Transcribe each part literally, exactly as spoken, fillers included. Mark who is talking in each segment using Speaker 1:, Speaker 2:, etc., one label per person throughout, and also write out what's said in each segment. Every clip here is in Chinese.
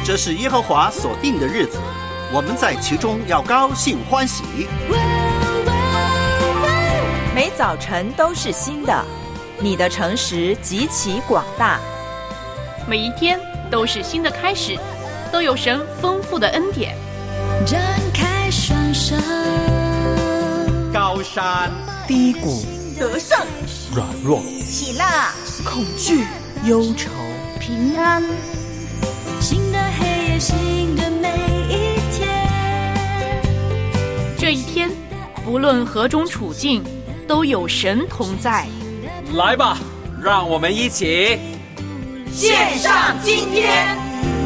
Speaker 1: 这是耶和华所定的日子，我们在其中要高兴欢喜。
Speaker 2: 每早晨都是新的，你的诚实极其广大。
Speaker 3: 每一天都是新的开始，都有神丰富的恩典。
Speaker 4: 展开双手，
Speaker 5: 高山
Speaker 2: 低谷，
Speaker 6: 得胜
Speaker 5: 软弱，
Speaker 6: 喜乐
Speaker 2: 恐惧忧愁，
Speaker 6: 平安，
Speaker 4: 新的黑夜，新的每一天。
Speaker 3: 这一天不论何种处境，都有神同在。
Speaker 5: 来吧，让我们一起
Speaker 6: 献上今天。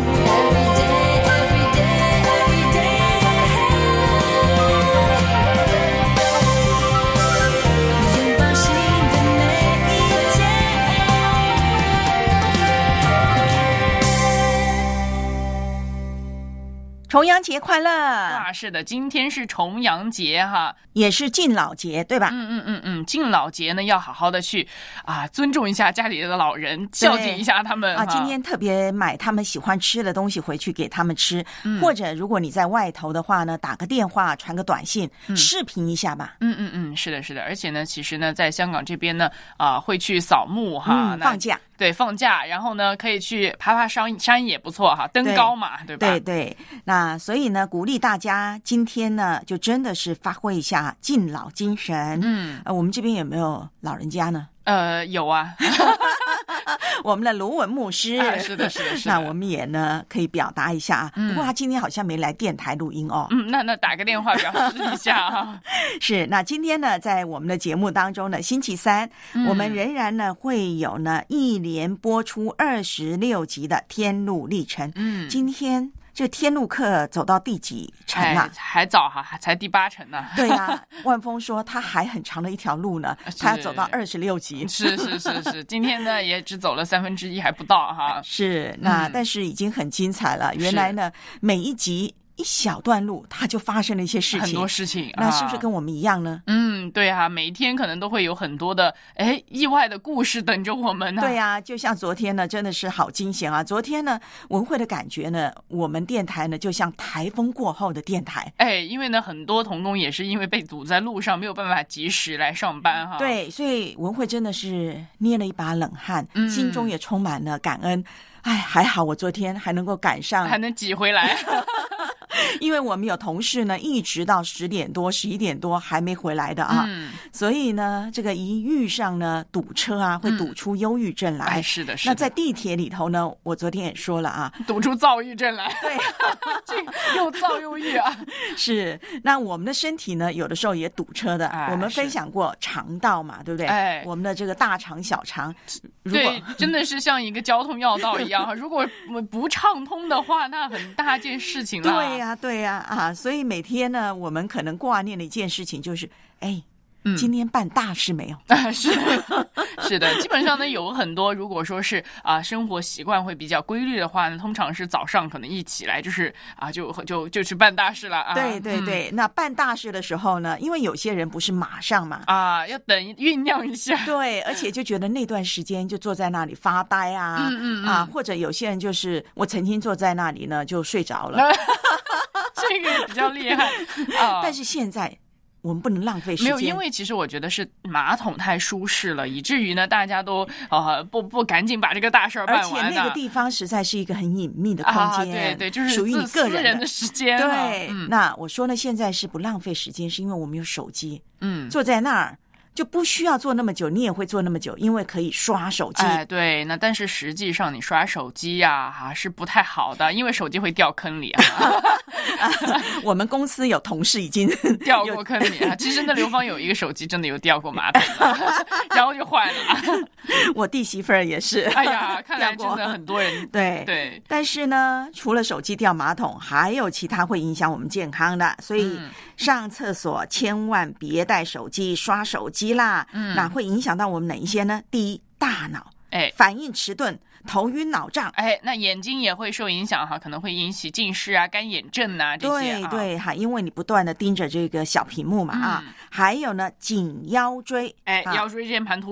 Speaker 2: 重阳节快乐！
Speaker 3: 啊，是的，今天是重阳节哈，
Speaker 2: 也是敬老节，对吧？
Speaker 3: 嗯嗯嗯嗯，敬老节呢，要好好的去啊，尊重一下家里的老人，孝敬一下他们
Speaker 2: 啊。今天特别买他们喜欢吃的东西回去给他们吃，
Speaker 3: 嗯、
Speaker 2: 或者如果你在外头的话呢，打个电话，传个短信，嗯、视频一下吧。
Speaker 3: 嗯嗯嗯，是的，是的，而且呢，其实呢，在香港这边呢，啊，会去扫墓哈，
Speaker 2: 嗯、放假。
Speaker 3: 对，放假，然后呢，可以去爬爬山，山也不错哈，登高嘛， 对, 对吧？
Speaker 2: 对对，那所以呢，鼓励大家今天呢，就真的是发挥一下敬老精神。
Speaker 3: 嗯，
Speaker 2: 呃，我们这边有没有老人家呢？
Speaker 3: 呃，有啊。
Speaker 2: 我们的卢文牧师、
Speaker 3: 啊、是的，是的，是的。
Speaker 2: 那我们也呢可以表达一下，嗯、不过他今天好像没来电台录音哦。
Speaker 3: 嗯，那那打个电话表示一下啊。
Speaker 2: 是，那今天呢，在我们的节目当中呢，星期三、嗯、我们仍然呢会有呢一连播出二十六集的天路历程。嗯，今天这天路课走到第几程啊？
Speaker 3: 哎、还早哈，才第八程呢。
Speaker 2: 对啊，万峰说他还很长的一条路呢，他要走到二十六集。
Speaker 3: 是是是是，今天呢也只走了三分之一，还不到哈。
Speaker 2: 是，那、嗯、但是已经很精彩了。原来呢，每一集一小段路，它就发生了一些事情，
Speaker 3: 很多事情。
Speaker 2: 那是不是跟我们一样呢？
Speaker 3: 嗯，对啊，每一天可能都会有很多的哎意外的故事等着我们呢、啊。
Speaker 2: 对啊，就像昨天呢，真的是好惊险啊！昨天呢，文慧的感觉呢，我们电台呢就像台风过后的电台。
Speaker 3: 哎，因为呢，很多同工也是因为被堵在路上，没有办法及时来上班哈。
Speaker 2: 对，所以文慧真的是捏了一把冷汗，嗯、心中也充满了感恩。哎，还好我昨天还能够赶上，
Speaker 3: 还能挤回来。
Speaker 2: 因为我们有同事呢，一直到十点多、十一点多还没回来的啊，嗯、所以呢，这个一遇上呢堵车啊，会堵出忧郁症来。
Speaker 3: 嗯哎、是的，是的。
Speaker 2: 那在地铁里头呢，我昨天也说了啊，
Speaker 3: 堵出躁郁症来。
Speaker 2: 对，
Speaker 3: 又躁又郁啊。
Speaker 2: 是，那我们的身体呢，有的时候也堵车的。哎、我们分享过肠道嘛，对不对？哎，我们的这个大肠、小肠，
Speaker 3: 对，真的是像一个交通要道一样。如果不畅通的话，那很大件事情了。
Speaker 2: 对呀、啊，对呀、啊，啊，所以每天呢，我们可能挂念的一件事情就是，哎。嗯、今天办大事没有？
Speaker 3: 啊，是的，是的，基本上呢有很多，如果说是啊、呃、生活习惯会比较规律的话呢，通常是早上可能一起来就是啊就就就去办大事了啊。
Speaker 2: 对对对、嗯，那办大事的时候呢，因为有些人不是马上嘛，
Speaker 3: 啊，要等酝酿一下。
Speaker 2: 对，而且就觉得那段时间就坐在那里发呆啊，嗯嗯嗯啊，或者有些人就是我曾经坐在那里呢就睡着了，
Speaker 3: 这个比较厉害啊。
Speaker 2: 但是现在。我们不能浪费时间。
Speaker 3: 没有，因为其实我觉得是马桶太舒适了，以至于呢，大家都呃不不赶紧把这个大事儿办完。
Speaker 2: 而且那个地方实在是一个很隐秘的空间，啊、
Speaker 3: 对对，就是
Speaker 2: 属于你个人 的,
Speaker 3: 私人的时间。
Speaker 2: 对、
Speaker 3: 嗯，
Speaker 2: 那我说呢，现在是不浪费时间，是因为我们有手机，
Speaker 3: 嗯，
Speaker 2: 坐在那儿。就不需要做那么久，你也会做那么久，因为可以刷手机。
Speaker 3: 哎，对，那但是实际上你刷手机呀、啊，哈是不太好的，因为手机会掉坑里啊。
Speaker 2: 我们公司有同事已经
Speaker 3: 掉过坑里啊。其实那刘芳有一个手机真的有掉过马桶，然后就坏了。
Speaker 2: 我弟媳妇儿也是。
Speaker 3: 哎呀，看来真的很多人
Speaker 2: 对
Speaker 3: 对。
Speaker 2: 但是呢，除了手机掉马桶，还有其他会影响我们健康的，所以上厕所千万别带手机、刷手机。啦，嗯，那会影响到我们哪一些呢？第一，大脑，
Speaker 3: 哎，
Speaker 2: 反应迟钝，头晕脑胀，
Speaker 3: 哎，那眼睛也会受影响哈，可能会引起近视啊、干眼症啊这些。
Speaker 2: 对对哈，因为你不断的盯着这个小屏幕嘛、嗯、啊，还有呢，颈腰椎，
Speaker 3: 哎，腰椎间盘突出。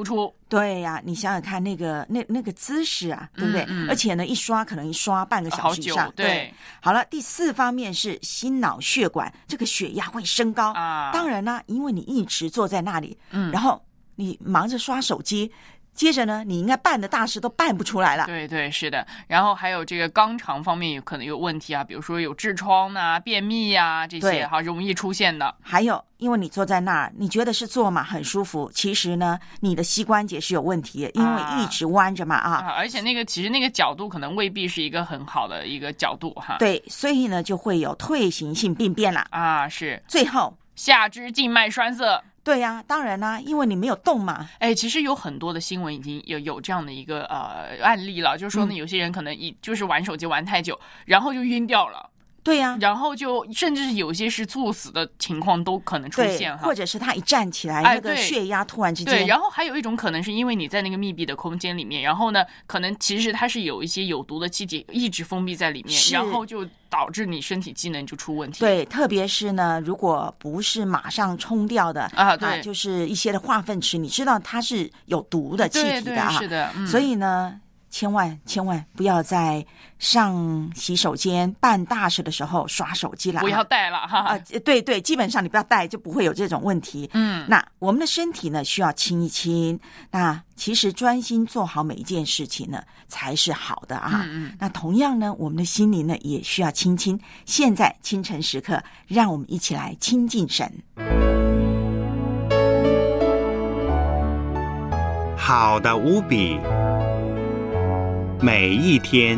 Speaker 2: 对呀、啊，你想想看，那个那那个姿势啊，对不对？嗯嗯、而且呢，一刷可能一刷半个小时以上。
Speaker 3: 对, 对，
Speaker 2: 好了，第四方面是心脑血管，这个血压会升高啊。当然呢，因为你一直坐在那里，嗯，然后你忙着刷手机。接着呢，你应该办的大事都办不出来了。
Speaker 3: 对对，是的。然后还有这个肛肠方面也可能有问题啊，比如说有痔疮啊、便秘啊这些哈，容易出现的。
Speaker 2: 还有，因为你坐在那儿，你觉得是坐嘛很舒服，其实呢，你的膝关节是有问题的，因为一直弯着嘛啊。
Speaker 3: 啊而且那个其实那个角度可能未必是一个很好的一个角度哈。
Speaker 2: 对，所以呢就会有退行性病变啦。
Speaker 3: 啊，是。
Speaker 2: 最后，
Speaker 3: 下肢静脉栓塞。
Speaker 2: 对呀、啊，当然啦、啊，因为你没有动嘛。
Speaker 3: 哎，其实有很多的新闻已经有有这样的一个呃案例了，就是说呢，有些人可能一就是玩手机玩太久，然后就晕掉了。
Speaker 2: 对呀、啊，
Speaker 3: 然后就甚至是有些是猝死的情况都可能出现哈，
Speaker 2: 或者是他一站起来，哎、那个血压突然之间。
Speaker 3: 对，然后还有一种可能是因为你在那个密闭的空间里面，然后呢，可能其实它是有一些有毒的气体一直封闭在里面，然后就导致你身体机能就出问题。
Speaker 2: 对，特别是呢，如果不是马上冲掉的
Speaker 3: 啊，对，
Speaker 2: 啊就是一些的化粪池，你知道它是有毒的气体的啊，
Speaker 3: 对对是的、嗯，
Speaker 2: 所以呢。千万千万不要在上洗手间办大事的时候刷手机了，
Speaker 3: 不要带了哈。
Speaker 2: 啊、呃，对对，基本上你不要带，就不会有这种问题。
Speaker 3: 嗯，
Speaker 2: 那我们的身体呢，需要清一清。那其实专心做好每一件事情呢，才是好的啊。
Speaker 3: 嗯嗯。
Speaker 2: 那同样呢，我们的心灵呢，也需要清清。现在清晨时刻，让我们一起来亲近神。
Speaker 7: 好的无比。每一天，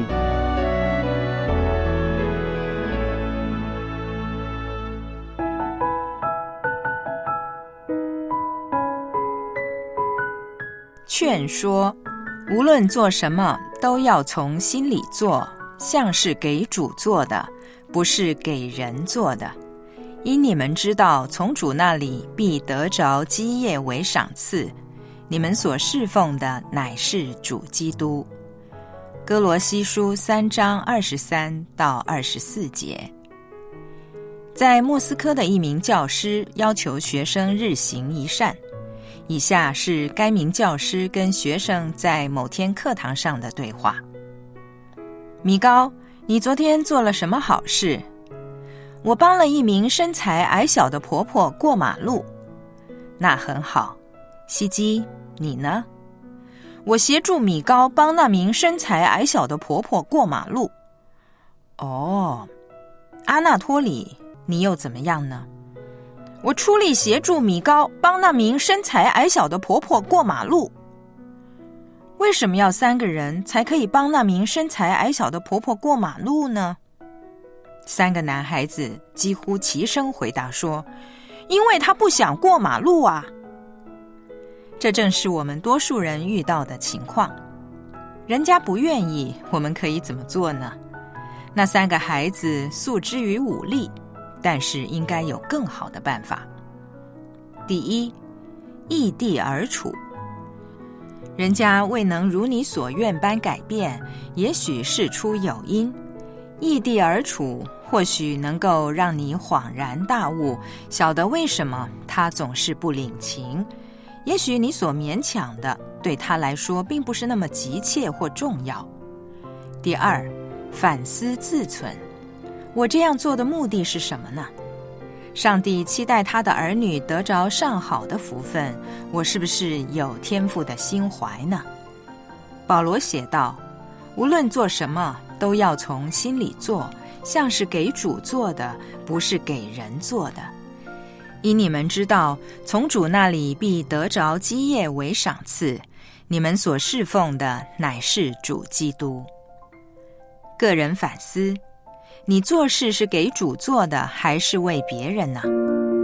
Speaker 8: 劝说，无论做什么都要从心里做，像是给主做的，不是给人做的。因你们知道，从主那里必得着基业为赏赐。你们所侍奉的乃是主基督。哥罗西书三章二十三到二十四节。在莫斯科的一名教师要求学生日行一善，以下是该名教师跟学生在某天课堂上的对话。米高，你昨天做了什么好事？我帮了一名身材矮小的婆婆过马路。那很好。西基，你呢？我协助米高帮那名身材矮小的婆婆过马路。哦，阿纳托里，你又怎么样呢？我出力协助米高帮那名身材矮小的婆婆过马路。为什么要三个人才可以帮那名身材矮小的婆婆过马路呢？三个男孩子几乎齐声回答说：因为他不想过马路啊。这正是我们多数人遇到的情况。人家不愿意，我们可以怎么做呢？那三个孩子诉之于武力，但是应该有更好的办法。第一，易地而处。人家未能如你所愿般改变，也许事出有因。易地而处，或许能够让你恍然大悟，晓得为什么他总是不领情。也许你所勉强的，对他来说并不是那么急切或重要。第二，反思自存。我这样做的目的是什么呢？上帝期待他的儿女得着上好的福分，我是不是有天父的心怀呢？保罗写道，无论做什么都要从心里做，像是给主做的，不是给人做的。因你们知道，从主那里必得着基业为赏赐，你们所侍奉的乃是主基督。个人反思，你做事是给主做的，还是为别人呢？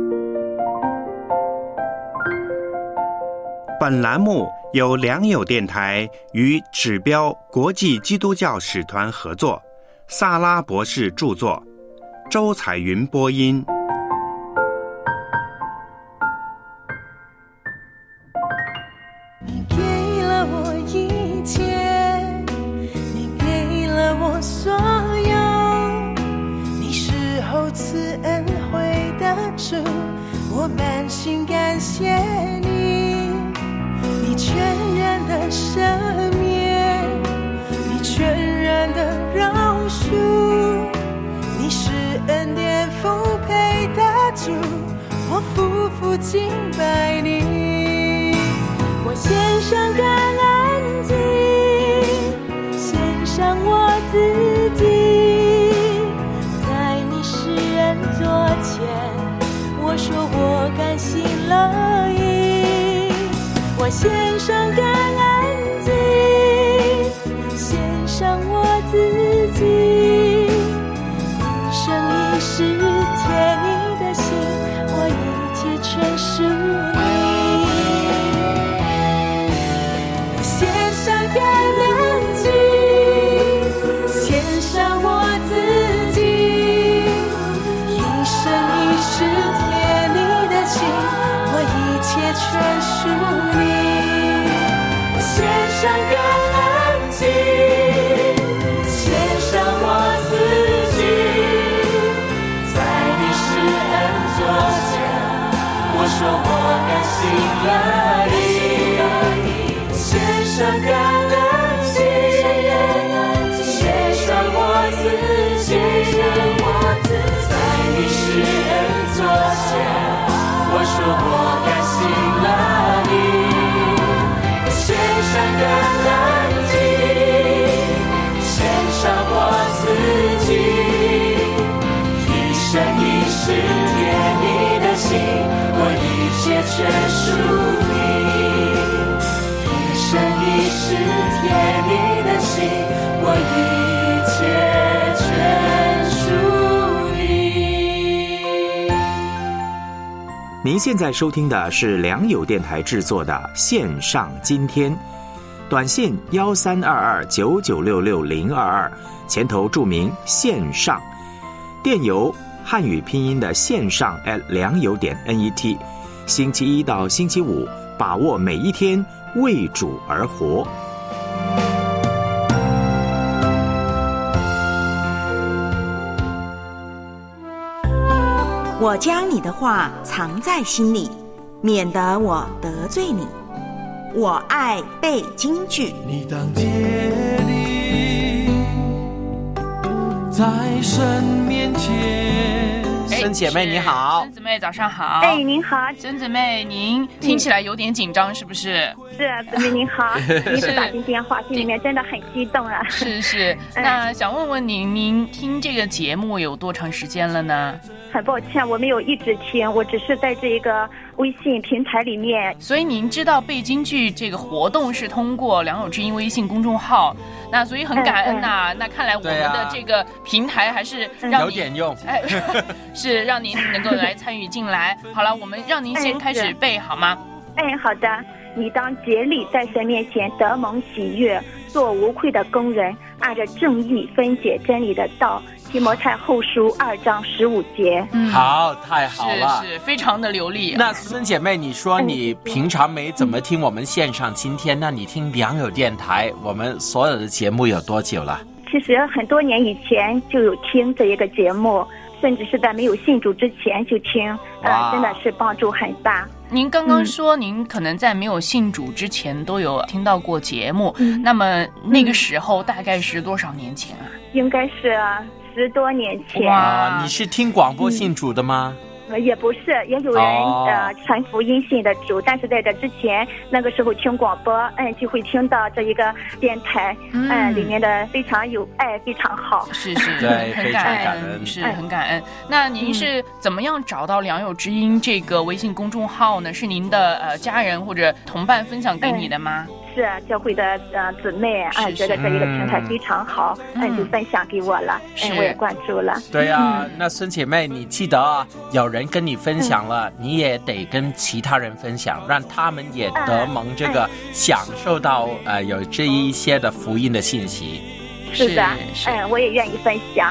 Speaker 7: 本栏目由良友电台与指标国际基督教使团合作，萨拉博士著作，周彩云播音。
Speaker 4: 你给了我一切，你给了我所有，你是厚赐恩惠的主，我满心感谢你。你全然的赦免，你全然的饶恕，你是恩典丰沛的主，我夫妇敬拜你。我献上感恩祭，献上我自己，在你施恩座前，我说我甘心乐意。我献上感恩祭，献上我自己，一生一世贴你的心，我一切全属你。我献上感恩祭，献上我自己，一生一世贴你的心，我一切全属你。我献上感恩祭，献上我自己，在你施恩座前，我说我甘心乐意。献上感恩祭，献上我自己，在你施恩座前，我说我甘心乐意。献上感恩祭，献上我自己，一生一世贴你的心，我一切全属你。一生一世贴你的心，我一切全属你。
Speaker 9: 您现在收听的是良友电台制作的线上今天，短信幺三二二九九六六零二二，前头注明线上，电邮汉语拼音的线上 at 良友点 net， 星期一到星期五，把握每一天，为主而活。
Speaker 2: 我将你的话藏在心里，免得我得罪你。我爱背京剧。
Speaker 10: 你当竭力在神面前。
Speaker 5: 孙姐妹你好。
Speaker 3: 孙姊妹早上好。
Speaker 11: 哎，您好。
Speaker 3: 孙姊妹，您听起来有点紧张，是不是？
Speaker 11: 是啊，姊妹您好。一直打进电话，心里面真的很激动啊。
Speaker 3: 是是，那想问问您，您听这个节目有多长时间了呢？
Speaker 11: 很抱歉，我没有一直听，我只是在这一个微信平台里面。
Speaker 3: 所以您知道背京剧这个活动是通过良友之音微信公众号，那所以很感恩呐、啊嗯嗯。那看来我们的这个平台还是让
Speaker 5: 有点用，
Speaker 3: 哎，是让您能够来参与进来。好了，我们让您先开始背好吗？
Speaker 11: 哎，好的。你当竭力在神面前得蒙喜悦，做无愧的工人，按着正义分解真理的道。提摩太后书二章十五节。
Speaker 5: 嗯，好，太好了，
Speaker 3: 是是非常的流利。
Speaker 5: 那孙姐妹，你说你平常没怎么听我们线上今天，那你听良友电台我们所有的节目有多久了？
Speaker 11: 其实很多年以前就有听这一个节目，甚至是在没有信主之前就听，呃，真的是帮助很大。
Speaker 3: 您刚刚说您可能在没有信主之前都有听到过节目，嗯、那么那个时候大概是多少年前啊？
Speaker 11: 应该是十多年前。
Speaker 5: 哇，你是听广播信主的吗？
Speaker 11: 嗯也不是，也有人、哦、呃传福音信的主，但是在这之前，那个时候听广播，嗯，就会听到这一个电台，嗯，嗯里面的非常有爱，非常好，
Speaker 3: 是是，
Speaker 5: 对，
Speaker 3: 很
Speaker 5: 非常感恩，
Speaker 3: 是很感恩。那您是怎么样找到良友之音这个微信公众号呢？是您的呃家人或者同伴分享给你的吗？
Speaker 11: 嗯是啊，教会的呃姊妹啊，觉得这一个平台非常好，嗯，嗯就分享给我了，嗯，我也关注了。
Speaker 5: 对呀、啊嗯，那孙姐妹，你记得啊，有人跟你分享了、嗯，你也得跟其他人分享，让他们也得蒙这个、嗯、享受到呃有这一些的福音的信息。
Speaker 11: 是的，是嗯，我也愿意分享。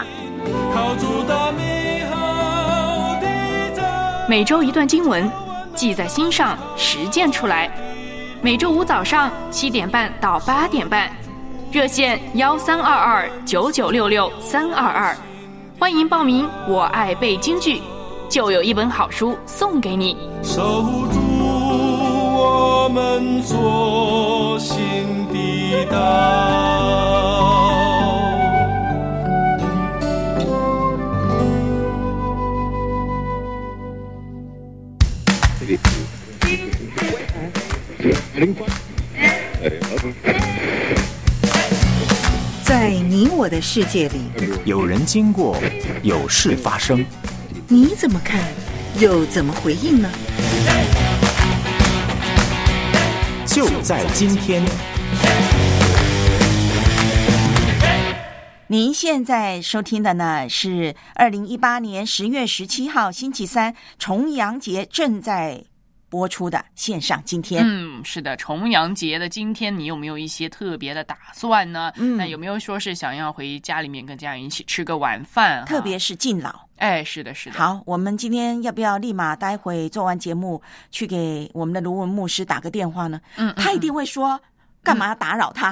Speaker 12: 每周一段经文，记在心上，实践出来。每周五早上七点半到八点半，热线幺三二二九九六六三二二，欢迎报名。我爱背京剧，就有一本好书送给你。
Speaker 10: 守住我我们左行的道。
Speaker 2: 在你我的世界里，
Speaker 9: 有人经过，有事发生，
Speaker 2: 你怎么看，又怎么回应呢？
Speaker 9: 就在今天。
Speaker 2: 您现在收听的呢是二零一八年十月十七号星期三重阳节正在播出的线上今天。
Speaker 3: 嗯，是的，重阳节的今天，你有没有一些特别的打算呢？嗯，那有没有说是想要回家里面跟家人一起吃个晚饭？
Speaker 2: 特别是敬老。
Speaker 3: 哎，是的，是的。
Speaker 2: 好，我们今天要不要立马待会做完节目去给我们的卢文牧师打个电话呢？嗯，他一定会说，干嘛打扰他？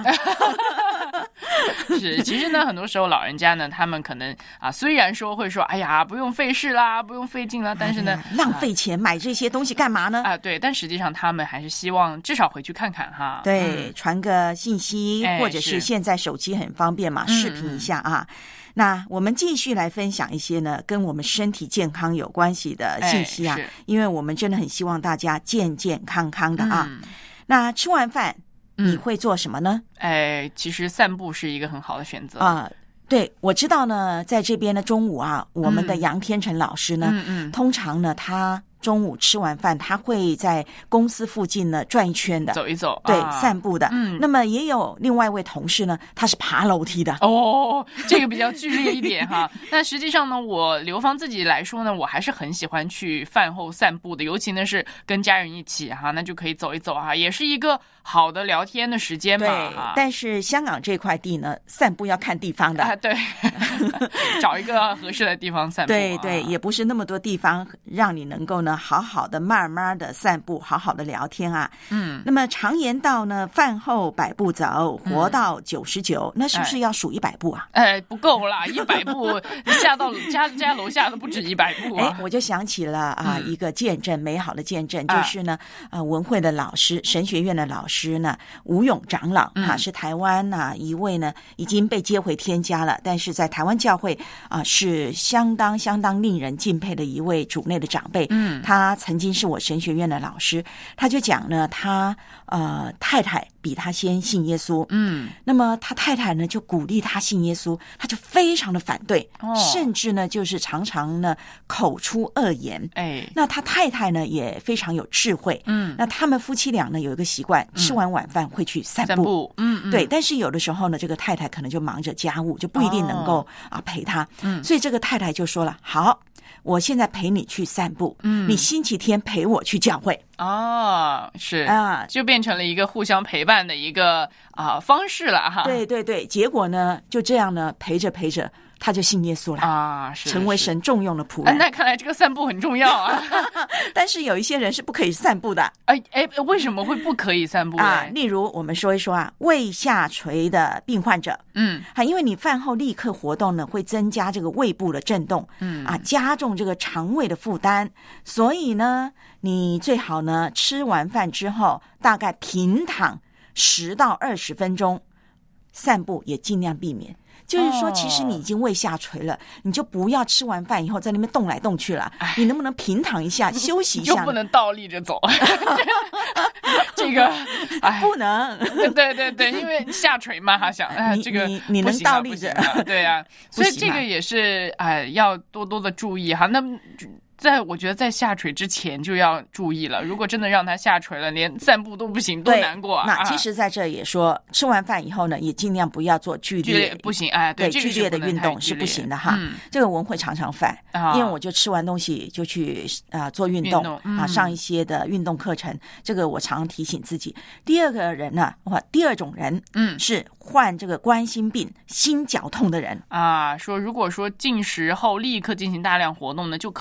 Speaker 3: 是，其实呢，很多时候老人家呢，他们可能啊，虽然说会说，哎呀，不用费事啦，不用费劲啦，但是呢，
Speaker 2: 哎、浪费钱、啊、买这些东西干嘛呢？
Speaker 3: 啊，对，但实际上他们还是希望至少回去看看哈。
Speaker 2: 对，嗯、传个信息、哎，或者是现在手机很方便嘛，嗯、视频一下啊。那我们继续来分享一些呢，跟我们身体健康有关系的信息啊，因为我们真的很希望大家健健康康的啊。嗯、那吃完饭。你会做什么呢？
Speaker 3: 哎，其实散步是一个很好的选择
Speaker 2: 啊。对，我知道呢，在这边的中午啊，我们的杨天成老师呢，嗯嗯，通常呢，他中午吃完饭，他会在公司附近呢转一圈的，
Speaker 3: 走一走，
Speaker 2: 对，
Speaker 3: 啊、
Speaker 2: 散步的。嗯，那么也有另外一位同事呢，他是爬楼梯的。
Speaker 3: 哦，这个比较剧烈一点哈。但实际上呢，我刘芳自己来说呢，我还是很喜欢去饭后散步的，尤其呢是跟家人一起哈，那就可以走一走哈，也是一个好的聊天的时间嘛。
Speaker 2: 对，但是香港这块地呢，散步要看地方的。
Speaker 3: 啊，对，找一个合适的地方散步。
Speaker 2: 对对，也不是那么多地方让你能够呢好好的慢慢的散步，好好的聊天啊。嗯，那么常言道呢，饭后百步走，活到九十九，那是不是要数一百步啊？
Speaker 3: 哎，不够啦，一百步下到家家楼下都不止一百步啊。
Speaker 2: 哎，我就想起了啊、嗯、一个见证，美好的见证，就是呢，呃，文会的老师，神学院的老师呢，吴勇长老啊，嗯、是台湾啊一位呢已经被接回天家了，但是在台湾教会啊、呃、是相当相当令人敬佩的一位主内的长辈。嗯，他曾经是我神学院的老师，他就讲呢，他呃太太比他先信耶稣。嗯，那么他太太呢就鼓励他信耶稣，他就非常的反对，哦、甚至呢就是常常呢口出恶言。哎，那他太太呢也非常有智慧。嗯，那他们夫妻俩呢有一个习惯，吃完晚饭会去散步。散步，嗯嗯，对。但是有的时候呢，这个太太可能就忙着家务，就不一定能够、哦、啊陪他。嗯，所以这个太太就说了，好。我现在陪你去散步，嗯，你星期天陪我去教会。
Speaker 3: 哦，是啊，就变成了一个互相陪伴的一个啊方式了哈。
Speaker 2: 对对对，结果呢，就这样呢，陪着陪着，他就信耶稣了
Speaker 3: 啊，是
Speaker 2: 成为神重用的仆人。
Speaker 3: 啊、那看来这个散步很重要啊。
Speaker 2: 但是有一些人是不可以散步的。
Speaker 3: 哎哎，为什么会不可以散步
Speaker 2: 啊？例如我们说一说啊，胃下垂的病患者，嗯，啊，因为你饭后立刻活动呢，会增加这个胃部的震动，嗯啊，加重这个肠胃的负担，所以呢，你最好呢吃完饭之后大概平躺十到二十分钟，散步也尽量避免。就是说，其实你已经胃下垂了，你就不要吃完饭以后在那边动来动去了。你能不能平躺一下，休息一下？
Speaker 3: 就不能倒立着走。这个，哎，
Speaker 2: 不能。
Speaker 3: 对对对，因为下垂嘛，他想，哎，这个
Speaker 2: 你你能倒立着？
Speaker 3: 对呀、啊，所以这个也是，哎，要多多的注意哈。那在我觉得在下垂之前就要注意了，如果真的让它下垂了，连散步都不行，多难过啊！
Speaker 2: 那其实在这也说，吃完饭以后呢，也尽量不要做剧烈，
Speaker 3: 剧烈不行哎，对，
Speaker 2: 对剧烈的运动是不行的哈。嗯、这个文会常常犯，啊、因为我就吃完东西就去啊、呃、做运动, 运动、嗯、啊，上一些的运动课程，这个我常常提醒自己。第二个人呢，哇，第二种人，嗯，是患这个冠心病、心绞痛的人
Speaker 3: 啊，说如果说进食后立刻进行大量活动呢，就可能诱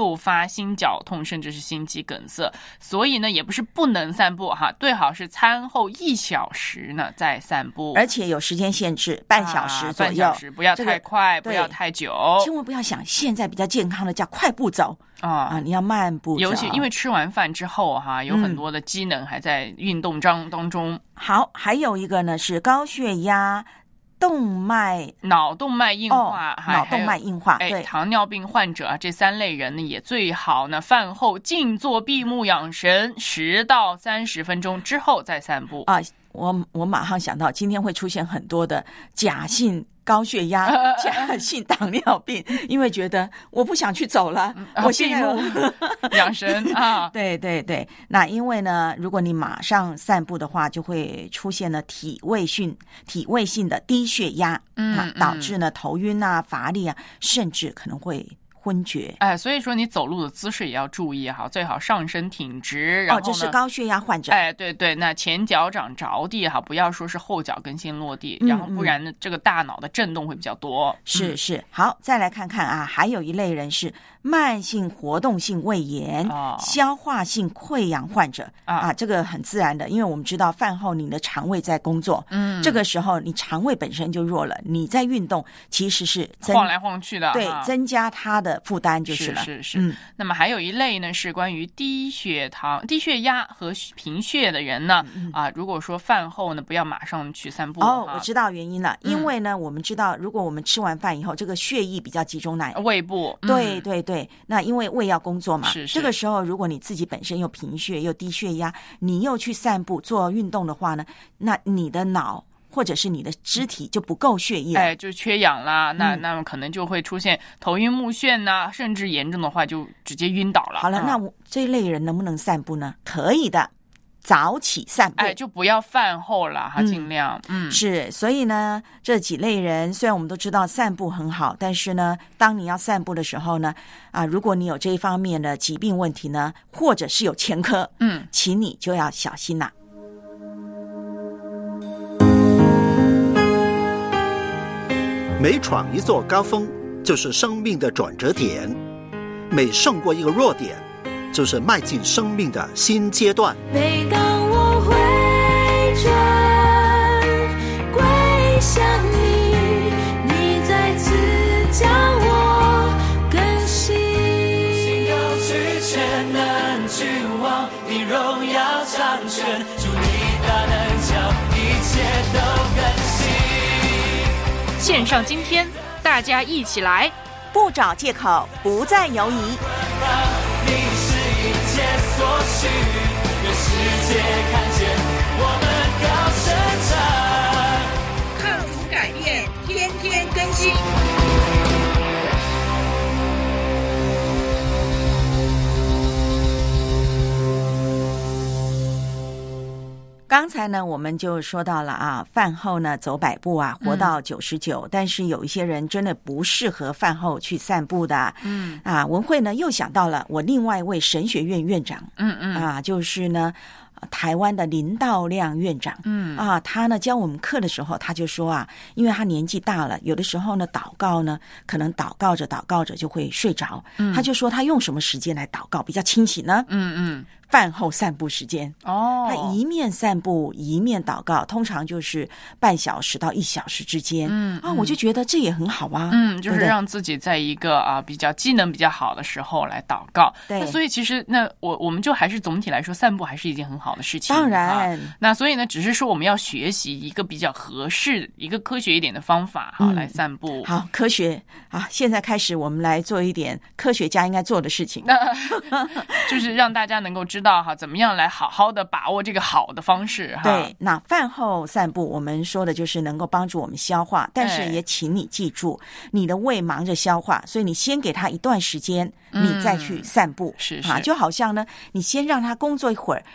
Speaker 3: 诱发心绞痛，甚至是心肌梗塞。所以呢，也不是不能散步哈，最好是餐后一小时呢再散步，
Speaker 2: 而且有时间限制，半小时左右，啊、
Speaker 3: 半小时不要太快，
Speaker 2: 这个、
Speaker 3: 不要太久，
Speaker 2: 千万不要想现在比较健康的叫快步走。
Speaker 3: 啊
Speaker 2: 啊！你要慢步走，
Speaker 3: 尤其因为吃完饭之后哈，有很多的机能还在运动当当中。
Speaker 2: 嗯、好，还有一个呢是高血压、动脉、
Speaker 3: 脑动脉硬化、
Speaker 2: 哦、脑动脉硬化，
Speaker 3: 哎，
Speaker 2: 对，
Speaker 3: 糖尿病患者啊，这三类人呢也最好呢饭后静坐闭目养神十到三十分钟之后再散步
Speaker 2: 啊。我我马上想到今天会出现很多的假性高血压、假性糖尿病，因为觉得我不想去走了，
Speaker 3: 嗯、
Speaker 2: 我现在
Speaker 3: 养神啊，
Speaker 2: 对对对。那因为呢，如果你马上散步的话，就会出现了体位性、体位性的低血压，
Speaker 3: 嗯，
Speaker 2: 啊、导致呢头晕啊、乏力啊，甚至可能会昏厥。
Speaker 3: 哎，所以说你走路的姿势也要注意哈，最好上身挺直。然后
Speaker 2: 哦，这是高血压患者。
Speaker 3: 哎，对对，那前脚掌着地哈，不要说是后脚跟先落地，
Speaker 2: 嗯、
Speaker 3: 然后不然呢，这个大脑的震动会比较多。
Speaker 2: 是是，嗯、好，再来看看啊，还有一类人是慢性活动性胃炎、哦、消化性溃疡患者 啊, 啊，这个很自然的，因为我们知道饭后你的肠胃在工作，嗯，这个时候你肠胃本身就弱了，你在运动其实是
Speaker 3: 晃来晃去的，
Speaker 2: 对，
Speaker 3: 啊、
Speaker 2: 增加它的负担就是了。
Speaker 3: 是是是。
Speaker 2: 嗯，
Speaker 3: 那么还有一类呢是关于低血糖、低血压和贫血的人呢，嗯、啊，如果说饭后呢不要马上去散步。
Speaker 2: 哦，我知道原因了，嗯、因为呢我们知道，如果我们吃完饭以后，这个血液比较集中在
Speaker 3: 胃部，
Speaker 2: 对、
Speaker 3: 嗯、
Speaker 2: 对对，那因为胃要工作嘛，
Speaker 3: 是是。
Speaker 2: 这个时候如果你自己本身又贫血又低血压，你又去散步做运动的话呢，那你的脑或者是你的肢体就不够血液，
Speaker 3: 哎，就缺氧啦，那、
Speaker 2: 嗯、
Speaker 3: 那么可能就会出现头晕目眩呐、啊，甚至严重的话就直接晕倒了。
Speaker 2: 好了，嗯、那我这类人能不能散步呢？可以的，早起散步，
Speaker 3: 哎，就不要饭后了哈，尽量，嗯，
Speaker 2: 是。所以呢，这几类人虽然我们都知道散步很好，但是呢，当你要散步的时候呢，啊，如果你有这一方面的疾病问题呢，或者是有前科，
Speaker 3: 嗯，
Speaker 2: 请你就要小心啦。
Speaker 1: 每闯一座高峰，就是生命的转折点；每胜过一个弱点，就是迈进生命的新阶段。
Speaker 4: 每当我回转归向你，你再次将我更新。
Speaker 10: 心高举全能君王，你荣耀掌权，主你大能将一切都更新。
Speaker 12: 线上今天，大家一起来，
Speaker 2: 不找借口，不再犹疑。
Speaker 10: 你是一切所需，让世界看见我们高声唱，
Speaker 6: 克服改变，天天更新。
Speaker 2: 刚才呢，我们就说到了啊，饭后呢走百步啊，活到九十九。但是有一些人真的不适合饭后去散步的。
Speaker 3: 嗯
Speaker 2: 啊，文慧呢又想到了我另外一位神学院院长。
Speaker 3: 嗯嗯
Speaker 2: 啊，就是呢。台湾的林道亮院长，
Speaker 3: 嗯
Speaker 2: 啊，他呢教我们课的时候，他就说啊，因为他年纪大了，有的时候呢祷告呢，可能祷告着祷告着就会睡着。
Speaker 3: 嗯，
Speaker 2: 他就说他用什么时间来祷告比较清醒呢？
Speaker 3: 嗯嗯，
Speaker 2: 饭后散步时间。
Speaker 3: 哦，
Speaker 2: 他一面散步一面祷告，通常就是半小时到一小时之间。
Speaker 3: 嗯
Speaker 2: 啊，我就觉得这也很好啊。
Speaker 3: 嗯，就是
Speaker 2: 对对
Speaker 3: 让自己在一个啊比较机能比较好的时候来祷告。
Speaker 2: 对，
Speaker 3: 那所以其实那我我们就还是总体来说，散步还是一件很好的事情。
Speaker 2: 当然。
Speaker 3: 啊、那所以呢，只是说我们要学习一个比较合适、一个科学一点的方法哈、嗯，来散步。
Speaker 2: 好，科学啊！现在开始，我们来做一点科学家应该做的事情，
Speaker 3: 就是让大家能够知道哈，怎么样来好好的把握这个好的方式哈。
Speaker 2: 对，那饭后散步，我们说的就是能够帮助我们消化，但是也请你记住，你的胃忙着消化，所以你先给他一段时间，你再去散步。
Speaker 3: 嗯、是
Speaker 2: 啊，
Speaker 3: 是，
Speaker 2: 就好像呢，你先让他工作一会儿，你接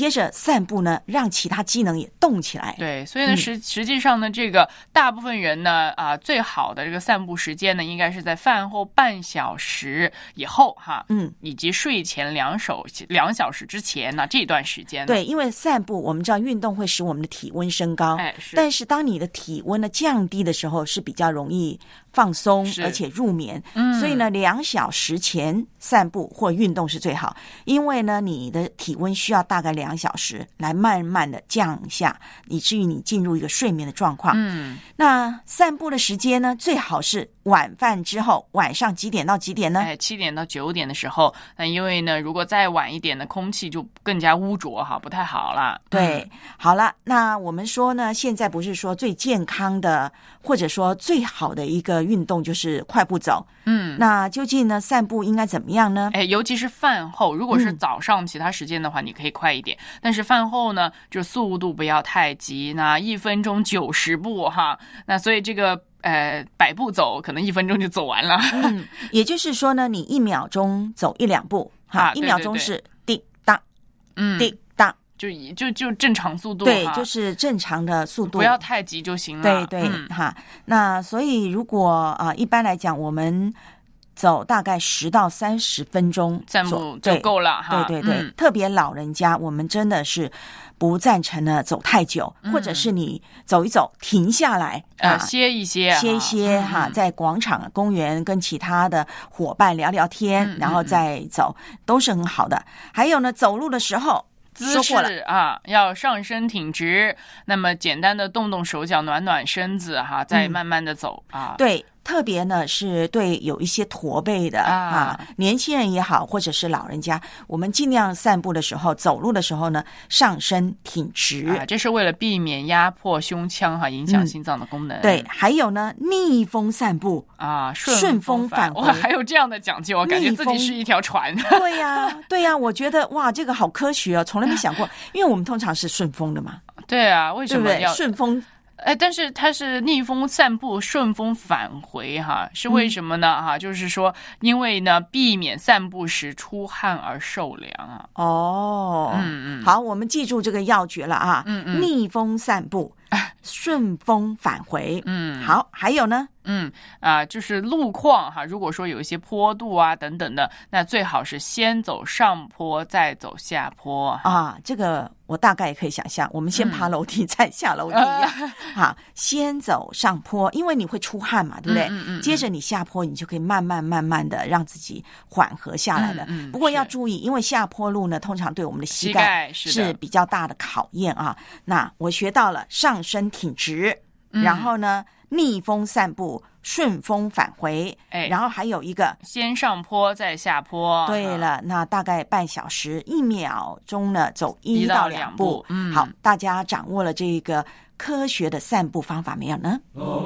Speaker 2: 接着散步呢，让其他机能也动起来。
Speaker 3: 对，所以呢，实、嗯、实际上呢，这个大部分人呢，啊，最好的这个散步时间呢，应该是在饭后半小时以后哈，
Speaker 2: 嗯，
Speaker 3: 以及睡前两手两小时之前呢这段时间。
Speaker 2: 对，因为散步我们知道运动会使我们的体温升高，
Speaker 3: 哎，是。
Speaker 2: 但是当你的体温呢降低的时候，是比较容易放松，而且入眠。嗯，所以呢，两小时前散步或运动是最好，因为呢，你的体温需要大概两小时来慢慢的降下，以至于你进入一个睡眠的状况。
Speaker 3: 嗯，
Speaker 2: 那散步的时间呢，最好是晚饭之后，晚上几点到几点呢？
Speaker 3: 哎，七点到九点的时候。那因为呢，如果再晚一点呢，空气就更加污浊哈，不太好了。
Speaker 2: 对，
Speaker 3: 嗯、
Speaker 2: 好了，那我们说呢，现在不是说最健康的，或者说最好的一个运动就是快步走。
Speaker 3: 嗯，
Speaker 2: 那究竟呢，散步应该怎么样呢？
Speaker 3: 哎，尤其是饭后，如果是早上其他时间的话，嗯、你可以快一点，但是饭后呢，就速度不要太急，那一分钟九十步哈，那所以这个。呃，百步走可能一分钟就走完了。
Speaker 2: 嗯，也就是说呢，你一秒钟走一两步，哈、
Speaker 3: 啊，
Speaker 2: 一秒钟是滴答，
Speaker 3: 嗯，
Speaker 2: 滴答，
Speaker 3: 就就就正常速度，
Speaker 2: 对，就是正常的速度，
Speaker 3: 不要太急就行了。
Speaker 2: 对对，
Speaker 3: 嗯、
Speaker 2: 哈。那所以如果啊、呃，一般来讲，我们走大概十到三十分钟
Speaker 3: 散步就够了哈。
Speaker 2: 对对对，
Speaker 3: 嗯、
Speaker 2: 特别老人家，我们真的是不赞成呢走太久，
Speaker 3: 嗯、
Speaker 2: 或者是你走一走停下来，
Speaker 3: 呃，歇一歇，
Speaker 2: 歇一歇
Speaker 3: 嗯、
Speaker 2: 哈，在广场、公园跟其他的伙伴聊聊天，
Speaker 3: 嗯、
Speaker 2: 然后再走，都是很好的。还有呢，走路的时候。
Speaker 3: 姿势啊，要上身挺直，那么简单的动动手脚，暖暖身子哈，再慢慢的走、
Speaker 2: 嗯、
Speaker 3: 啊。
Speaker 2: 对，特别呢是对有一些驼背的 啊, 啊，年轻人也好，或者是老人家，我们尽量散步的时候、走路的时候呢，上身挺直
Speaker 3: 啊，这是为了避免压迫胸腔哈，影响心脏的功能。
Speaker 2: 嗯、对，还有呢，逆风散步
Speaker 3: 啊，
Speaker 2: 顺风返回，
Speaker 3: 哇，还有这样的讲究，我感觉自己是一条船。
Speaker 2: 对呀、啊，对呀、啊，我觉得哇，这个好科学哦，从来没想过，因为我们通常是顺风的嘛。
Speaker 3: 对啊，为什么要
Speaker 2: 顺风？
Speaker 3: 哎，但是它是逆风散步，顺风返回哈，是为什么呢？哈、嗯，就是说，因为呢，避免散步时出汗而受凉啊。
Speaker 2: 哦，
Speaker 3: 嗯嗯，
Speaker 2: 好，我们记住这个要诀了啊。
Speaker 3: 嗯嗯，
Speaker 2: 逆风散步，顺风返回。
Speaker 3: 嗯，
Speaker 2: 好，还有呢？
Speaker 3: 嗯啊、呃，就是路况哈，如果说有一些坡度啊等等的，那最好是先走上坡，再走下坡
Speaker 2: 啊。这个我大概也可以想象，我们先爬楼梯，嗯、再下楼梯呀。好，先走上坡，因为你会出汗嘛，对不对？
Speaker 3: 嗯嗯嗯、
Speaker 2: 接着你下坡，你就可以慢慢慢慢的让自己缓和下来了。
Speaker 3: 嗯嗯、
Speaker 2: 不过要注意，因为下坡路呢，通常对我们的膝盖是比较大的考验啊。那我学到了上身挺直，
Speaker 3: 嗯、
Speaker 2: 然后呢，逆风散步。顺风返回，
Speaker 3: 哎，
Speaker 2: 然后还有一个
Speaker 3: 先上坡再下坡。
Speaker 2: 对了，那大概半小时，一秒钟呢走一到两步。
Speaker 3: 嗯，
Speaker 2: 好，大家掌握了这个科学的散步方法没有呢？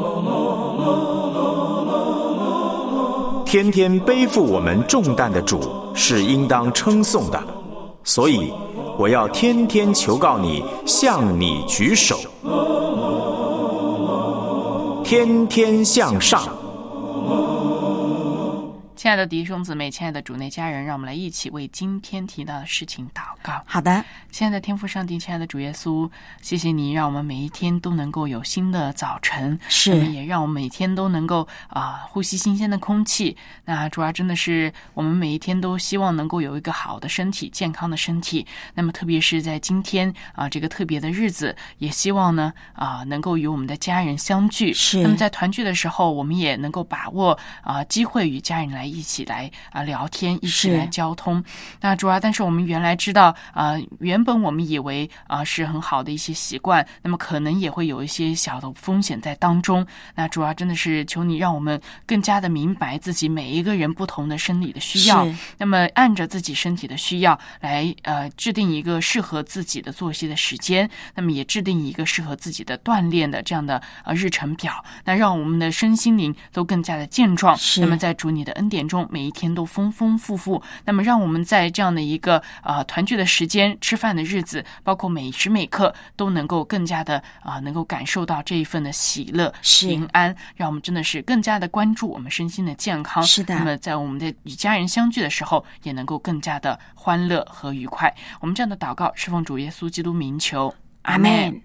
Speaker 9: 天天背负我们重担的主是应当称颂的，所以我要天天求告你，向你举手。天天向上。
Speaker 3: 亲爱的弟兄姊妹，亲爱的主内家人，让我们来一起为今天提到的事情祷告。
Speaker 2: 好的，
Speaker 3: 亲爱的天父上帝，亲爱的主耶稣，谢谢你让我们每一天都能够有新的早晨，
Speaker 2: 是
Speaker 3: 也让我们每天都能够啊、呃、呼吸新鲜的空气。那主要真的是我们每一天都希望能够有一个好的身体，健康的身体。那么特别是在今天啊、呃、这个特别的日子，也希望呢啊、呃、能够与我们的家人相聚。
Speaker 2: 是，
Speaker 3: 那么在团聚的时候，我们也能够把握啊、呃、机会与家人来一起来啊、呃、聊天，一起来交通。那主要但是我们原来知道啊、呃、原本我们以为啊、呃、是很好的一些习惯，那么可能也会有一些小的风险在当中。那主要真的是求你让我们更加的明白自己每一个人不同的生理的需要，那么按着自己身体的需要来呃制定一个适合自己的作息的时间，那么也制定一个适合自己的锻炼的这样的呃日程表，那让我们的身心灵都更加的健壮。那么在主你的恩典点钟，每一天都丰丰富富。那么让我们在这样的一个呃团聚的时间、吃饭的日子，包括每时每刻，都能够更加的啊、呃，能够感受到这一份的喜乐、平安，让我们真的是更加的关注我们身心的健康。
Speaker 2: 是的。
Speaker 3: 那么在我们的与家人相聚的时候，也能够更加的欢乐和愉快。我们这样的祷告是奉主耶稣基督名求，阿们。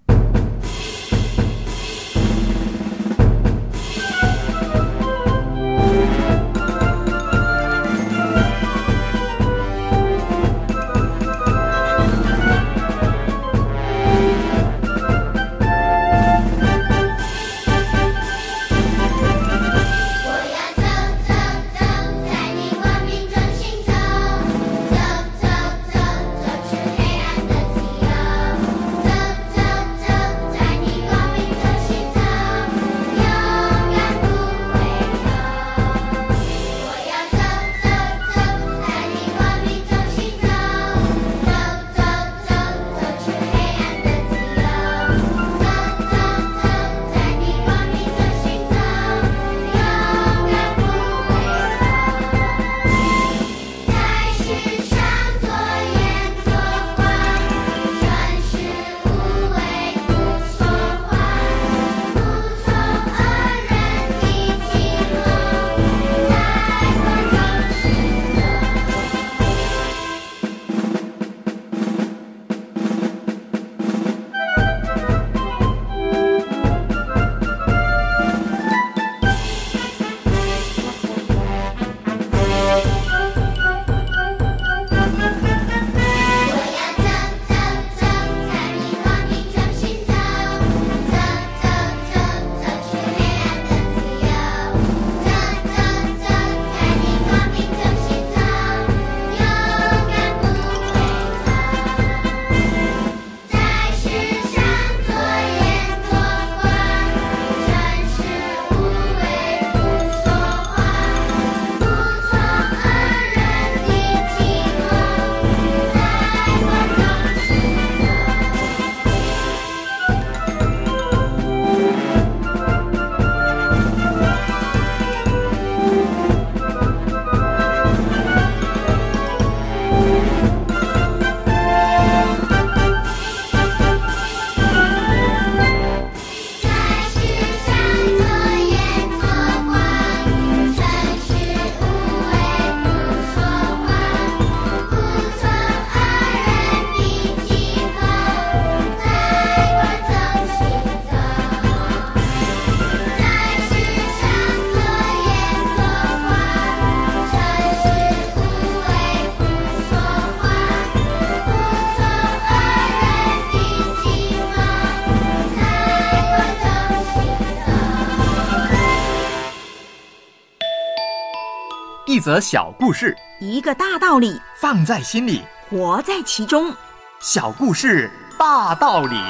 Speaker 13: 一则小故事，
Speaker 2: 一个大道理，
Speaker 13: 放在心里，
Speaker 2: 活在其中。
Speaker 13: 小故事大道理。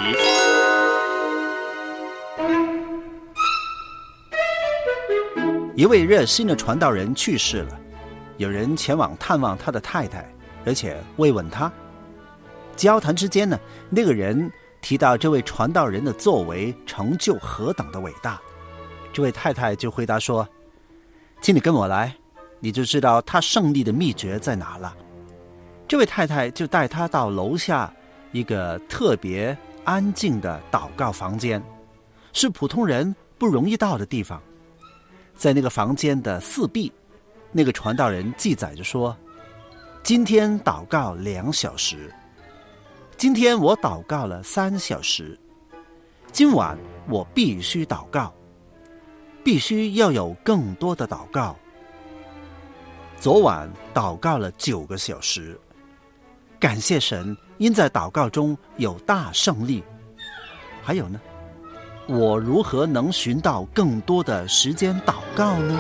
Speaker 1: 一位热心的传道人去世了，有人前往探望他的太太，而且慰问他。交谈之间呢，那个人提到这位传道人的作为成就何等的伟大，这位太太就回答说：请你跟我来，你就知道他胜利的秘诀在哪了。这位太太就带他到楼下一个特别安静的祷告房间，是普通人不容易到的地方。在那个房间的四壁，那个传道人记载着说：今天祷告两小时，今天我祷告了三小时，今晚我必须祷告，必须要有更多的祷告。昨晚祷告了九个小时，感谢神，因在祷告中有大胜利。还有呢，我如何能寻到更多的时间祷告呢？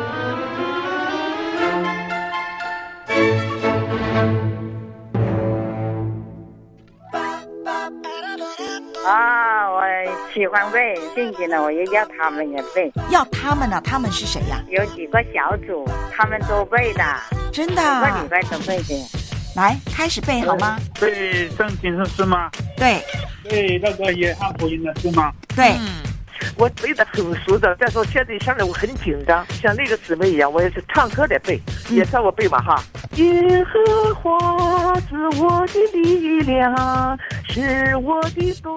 Speaker 14: 啊，我喜欢背圣经呢，我也要他们也背。
Speaker 2: 要他们呢？他们是谁呀、啊？
Speaker 14: 有几个小组，他们都背的。
Speaker 2: 真的？
Speaker 14: 每个礼拜都背的。
Speaker 2: 来，开始背好吗？
Speaker 15: 背圣经是吗？
Speaker 2: 对。
Speaker 15: 背那个约翰福音的是吗？
Speaker 2: 对。
Speaker 15: 嗯我背得很熟的。再说现在想着我很紧张，像那个姊妹一样，我也是唱歌的背，也算我背吧哈。耶和华是我的力量，是我的盾。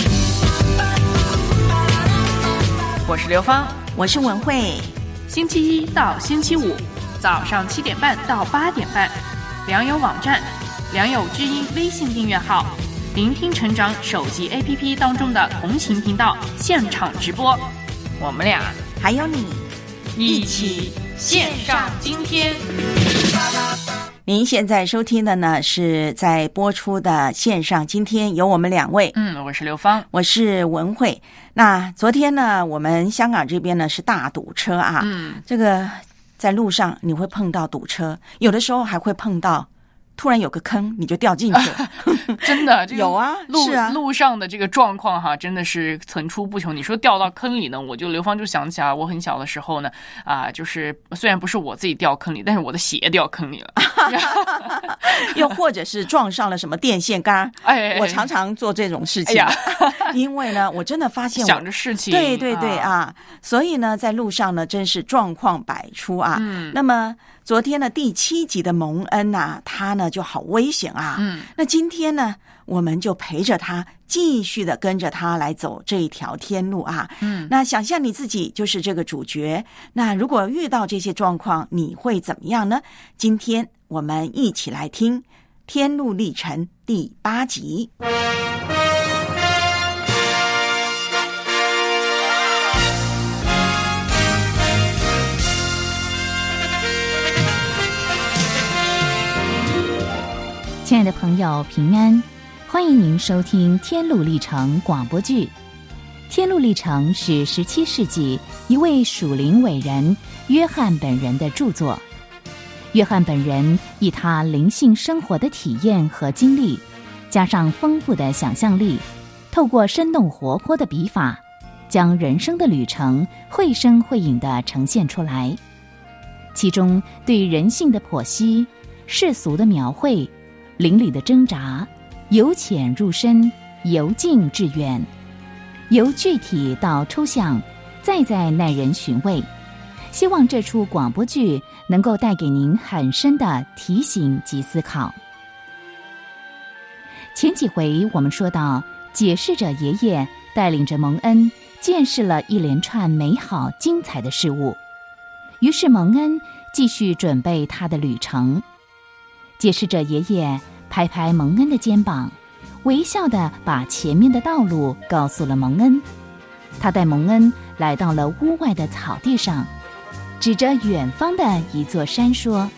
Speaker 3: 我是刘芳，
Speaker 2: 我是文慧。
Speaker 12: 星期一到星期五早上七点半到八点半，良友网站、良友知音微信订阅号、聆听成长手机 A P P 当中的同行频道现场直播，我们俩
Speaker 2: 还有你
Speaker 12: 一起线上今天。
Speaker 2: 您现在收听的呢是在播出的线上今天，有我们两位。
Speaker 3: 嗯，我是刘芳，
Speaker 2: 我是文慧。那昨天呢，我们香港这边呢是大堵车啊，
Speaker 3: 嗯，
Speaker 2: 这个在路上你会碰到堵车，有的时候还会碰到突然有个坑你就掉进去了。
Speaker 3: 真的，这个
Speaker 2: 有啊，
Speaker 3: 路
Speaker 2: 是啊，
Speaker 3: 路上的这个状况哈，真的是层出不穷。你说掉到坑里呢，我就刘芳就想起来，我很小的时候呢，啊，就是虽然不是我自己掉坑里，但是我的鞋掉坑里了，
Speaker 2: 又或者是撞上了什么电线杆。
Speaker 3: 哎，
Speaker 2: 我常常做这种事情，
Speaker 3: 哎呀
Speaker 2: 因为呢，我真的发现我
Speaker 3: 想着事情，
Speaker 2: 对对对啊，啊所以呢，在路上呢，真是状况百出啊。
Speaker 3: 嗯，
Speaker 2: 那么昨天呢，第七集的蒙恩啊，他呢就好危险啊。
Speaker 3: 嗯，
Speaker 2: 那今天呢，我们就陪着他，继续的跟着他来走这一条天路啊。
Speaker 3: 嗯，
Speaker 2: 那想象你自己就是这个主角，那如果遇到这些状况，你会怎么样呢？今天我们一起来听《天路历程》第八集。
Speaker 16: 亲爱的朋友，平安！欢迎您收听《天路历程》广播剧。《天路历程》是十七世纪一位属灵伟人约翰本人的著作。约翰本人以他灵性生活的体验和经历，加上丰富的想象力，透过生动活泼的笔法，将人生的旅程绘声绘影地呈现出来。其中对人性的剖析、世俗的描绘、灵里的挣扎，由浅入深，由近至远，由具体到抽象，再再耐人寻味。希望这出广播剧能够带给您很深的提醒及思考。前几回我们说到，解释者爷爷带领着蒙恩见识了一连串美好精彩的事物，于是蒙恩继续准备他的旅程。解释者爷爷拍拍蒙恩的肩膀，微笑地把前面的道路告诉了蒙恩。他带蒙恩来到了屋外的草地上，指着远方的一座山说：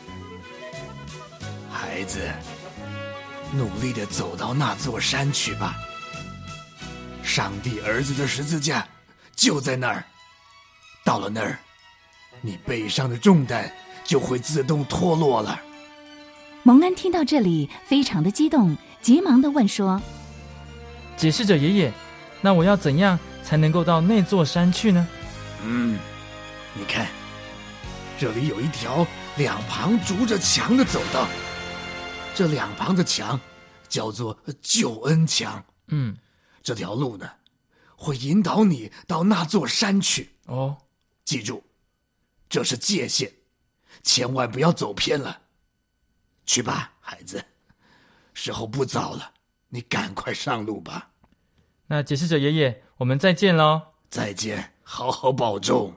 Speaker 17: 孩子，努力地走到那座山去吧，上帝儿子的十字架就在那儿。到了那儿，你背上的重担就会自动脱落了。
Speaker 16: 蒙恩听到这里非常的激动，急忙地问说：
Speaker 18: 解释者爷爷，那我要怎样才能够到那座山去呢？
Speaker 17: 嗯，你看，这里有一条两旁筑着墙的走道，这两旁的墙叫做救恩墙。
Speaker 18: 嗯，
Speaker 17: 这条路呢，会引导你到那座山去。
Speaker 18: 哦，
Speaker 17: 记住，这是界限，千万不要走偏了。去吧，孩子，时候不早了，你赶快上路吧。
Speaker 18: 那解释者爷爷，我们再见喽。
Speaker 17: 再见，好好保重。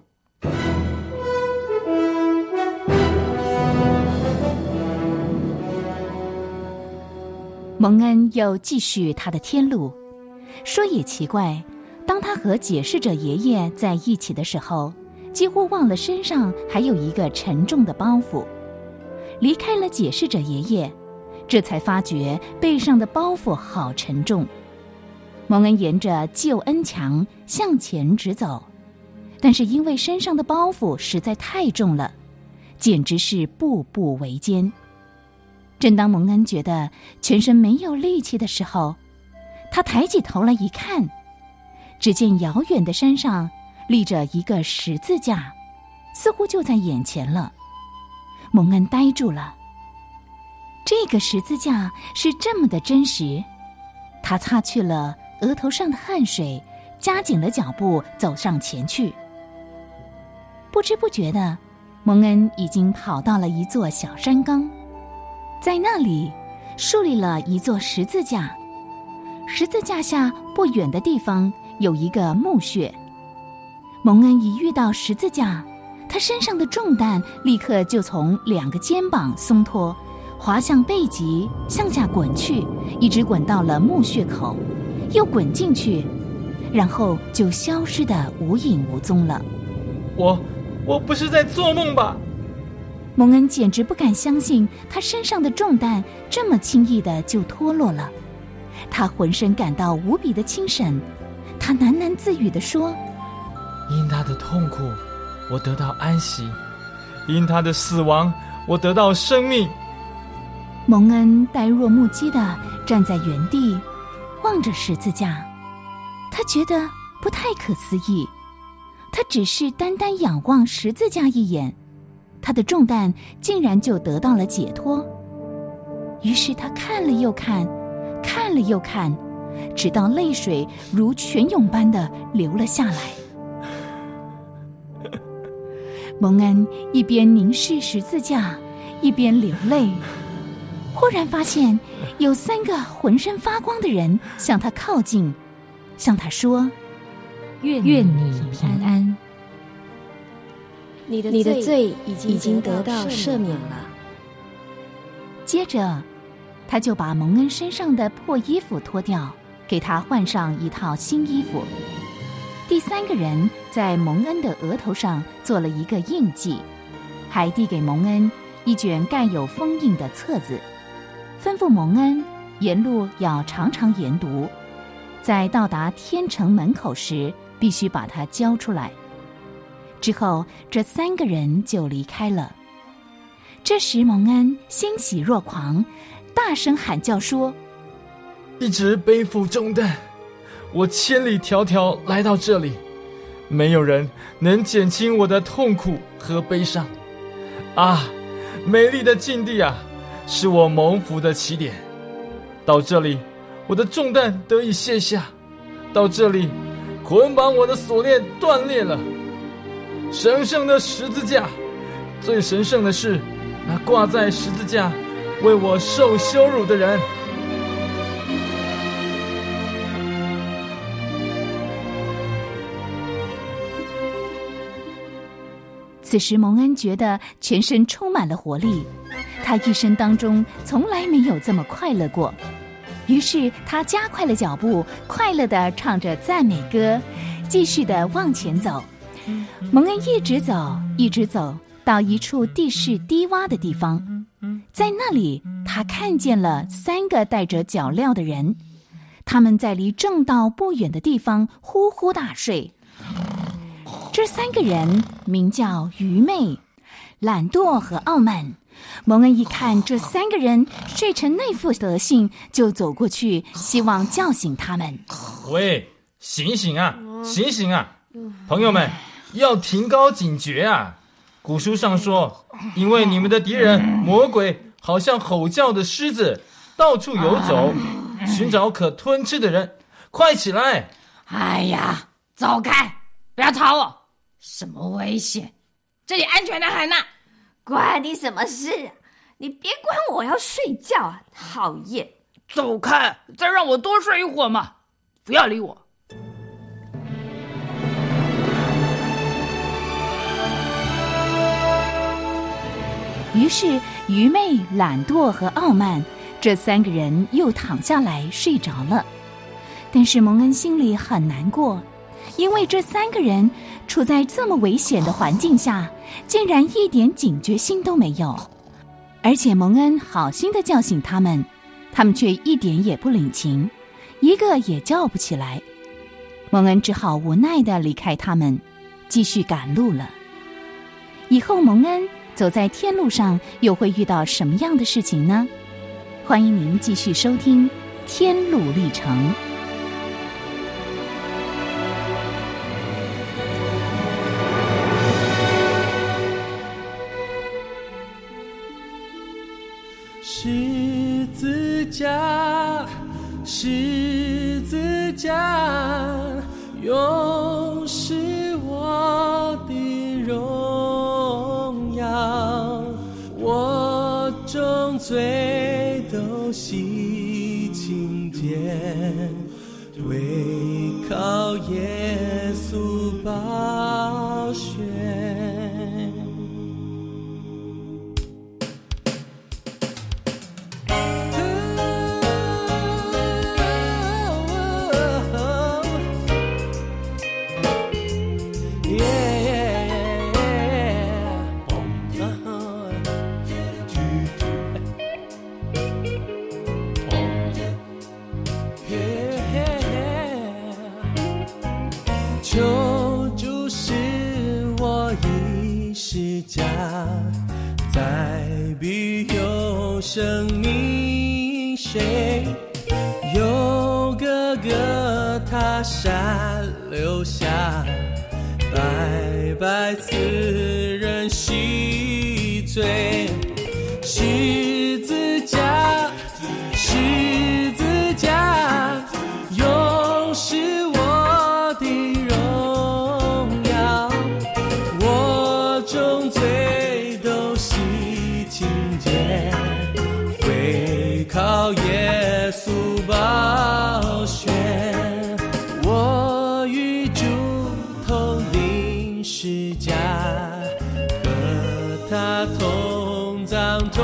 Speaker 16: 蒙恩又继续他的天路。说也奇怪，当他和解释者爷爷在一起的时候，几乎忘了身上还有一个沉重的包袱。离开了解释者爷爷，这才发觉背上的包袱好沉重。蒙恩沿着救恩墙向前直走，但是因为身上的包袱实在太重了，简直是步步维艰。正当蒙恩觉得全身没有力气的时候，他抬起头来一看，只见遥远的山上立着一个十字架，似乎就在眼前了。蒙恩呆住了，这个十字架是这么的真实。他擦去了额头上的汗水， 加紧了脚步走上前去。不知不觉的，蒙恩已经跑到了一座小山岗，在那里树立了一座十字架。十字架下不远的地方有一个墓穴。蒙恩一遇到十字架，他身上的重担立刻就从两个肩膀松脱，滑向背脊，向下滚去，一直滚到了墓穴口，又滚进去，然后就消失得无影无踪了。
Speaker 18: 我我不是在做梦吧？
Speaker 16: 蒙恩简直不敢相信他身上的重担这么轻易的就脱落了，他浑身感到无比的轻省，他喃喃自语地说：
Speaker 18: 因他的痛苦我得到安息，因他的死亡我得到生命。
Speaker 16: 蒙恩呆若木鸡地站在原地，望着十字架，他觉得不太可思议。他只是单单仰望十字架一眼，他的重担竟然就得到了解脱。于是他看了又看，看了又看，直到泪水如泉涌般的流了下来。蒙恩一边凝视十字架，一边流泪。忽然发现有三个浑身发光的人向他靠近，向他说：
Speaker 19: 愿你平安，你的你的罪已经已经得到赦免了。
Speaker 16: 接着他就把蒙恩身上的破衣服脱掉，给他换上一套新衣服。第三个人在蒙恩的额头上做了一个印记，还递给蒙恩一卷盖有封印的册子，吩咐蒙恩沿路要常常研读，在到达天城门口时必须把它交出来。之后这三个人就离开了。这时蒙恩欣喜若狂，大声喊叫说：
Speaker 18: 一直背负重担，我千里迢迢来到这里，没有人能减轻我的痛苦和悲伤。啊，美丽的境地啊，是我蒙福的起点。到这里，我的重担得以卸下，到这里，捆绑我的锁链断裂了。神圣的十字架，最神圣的是那挂在十字架为我受羞辱的人。
Speaker 16: 此时蒙恩觉得全身充满了活力，他一生当中从来没有这么快乐过。于是他加快了脚步，快乐地唱着赞美歌，继续地往前走。蒙恩一直走一直走，到一处地势低洼的地方，在那里他看见了三个戴着脚镣的人，他们在离正道不远的地方呼呼大睡。这三个人名叫愚昧、懒惰和傲慢。蒙恩一看这三个人睡成那副德性，就走过去希望叫醒他们。
Speaker 18: 喂，醒醒啊，醒醒啊，朋友们，要提高警觉啊！古书上说，因为你们的敌人魔鬼好像吼叫的狮子，到处游走，寻找可吞吃的人。快起来！
Speaker 20: 哎呀，走开，不要吵我！什么危险？这里安全的很啊！
Speaker 21: 关你什么事啊？你别管我，要睡觉啊！讨厌！
Speaker 20: 走开，再让我多睡一会儿嘛！不要理我。
Speaker 16: 于是愚昧、懒惰和傲慢这三个人又躺下来睡着了。但是蒙恩心里很难过，因为这三个人处在这么危险的环境下，竟然一点警觉心都没有。而且蒙恩好心的叫醒他们，他们却一点也不领情，一个也叫不起来。蒙恩只好无奈地离开他们，继续赶路了。以后蒙恩走在天路上又会遇到什么样的事情呢？欢迎您继续收听《天路历程》。
Speaker 10: 十字架，十字架， 永是我的荣耀，我众罪都洗清洁，唯靠耶稣宝血。求主使我一时家，在必有生命水，有哥哥他山留下，白白赐人洗罪。十字架，十字架，永是我的荣耀，我众罪都洗清洁，唯靠耶稣宝血。我与主同领十架，和他同葬同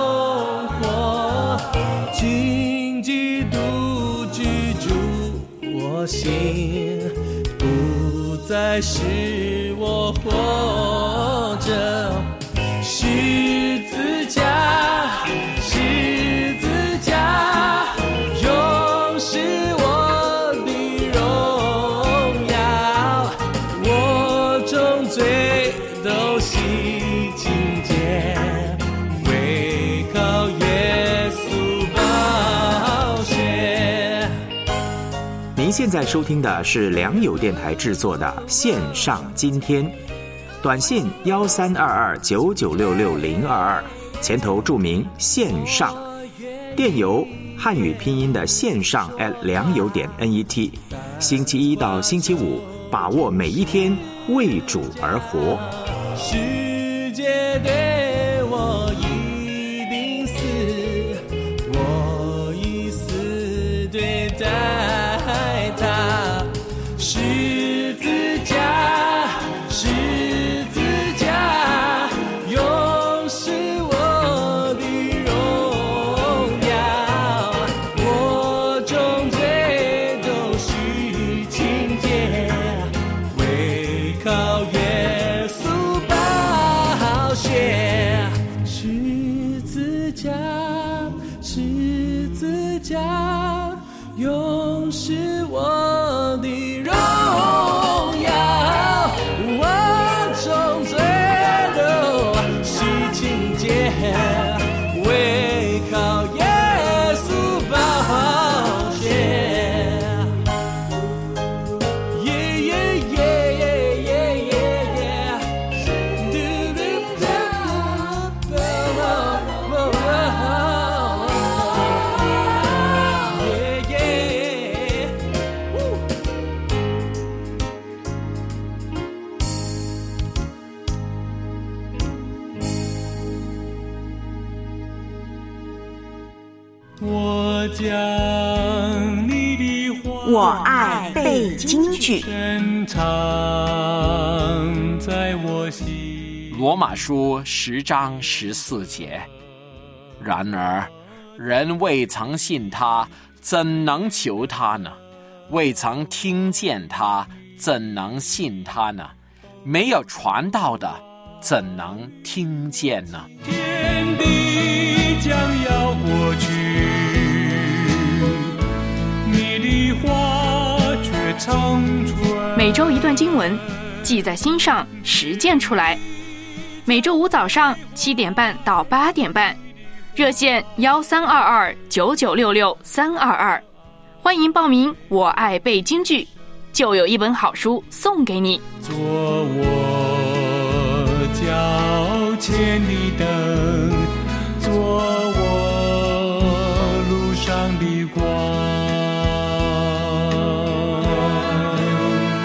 Speaker 10: 活，请基督居住我心，不再是我活着。十字架，十字架，永是我的荣耀，我众罪都洗清洁，唯靠耶稣宝血。
Speaker 9: 您现在收听的是良友电台制作的线上今天，短信幺三二二九九六六零二二，前头注明线上，电邮汉语拼音的线上 at 良友点 net， 星期一到星期五，把握每一天，为主而活。
Speaker 10: 世界对我一定死，我以死对待他。十字架，十字架，永是我的荣耀，我众罪都洗清洁，唯靠耶稣宝血。十字架，十字架，永是我的荣耀，我众罪都洗清洁，唯靠耶稣宝血。耶耶耶耶耶耶耶，嘟嘟嘟嘟，耶耶。我将你的话，
Speaker 2: 我爱背京剧，
Speaker 10: 深藏在我心。
Speaker 5: 罗马书十章十四节。然而，人未曾信他，怎能求他呢？未曾听见他，怎能信他呢？没有传道的，怎能听见呢？
Speaker 10: 天地将要过去，你的话却长存。
Speaker 12: 每周一段经文，记在心上，实践出来。每周五早上七点半到八点半，热线幺三二二九九六六三二二，欢迎报名。我爱背京剧，就有一本好书送给你。
Speaker 10: 做我脚前的灯，做我路上的光。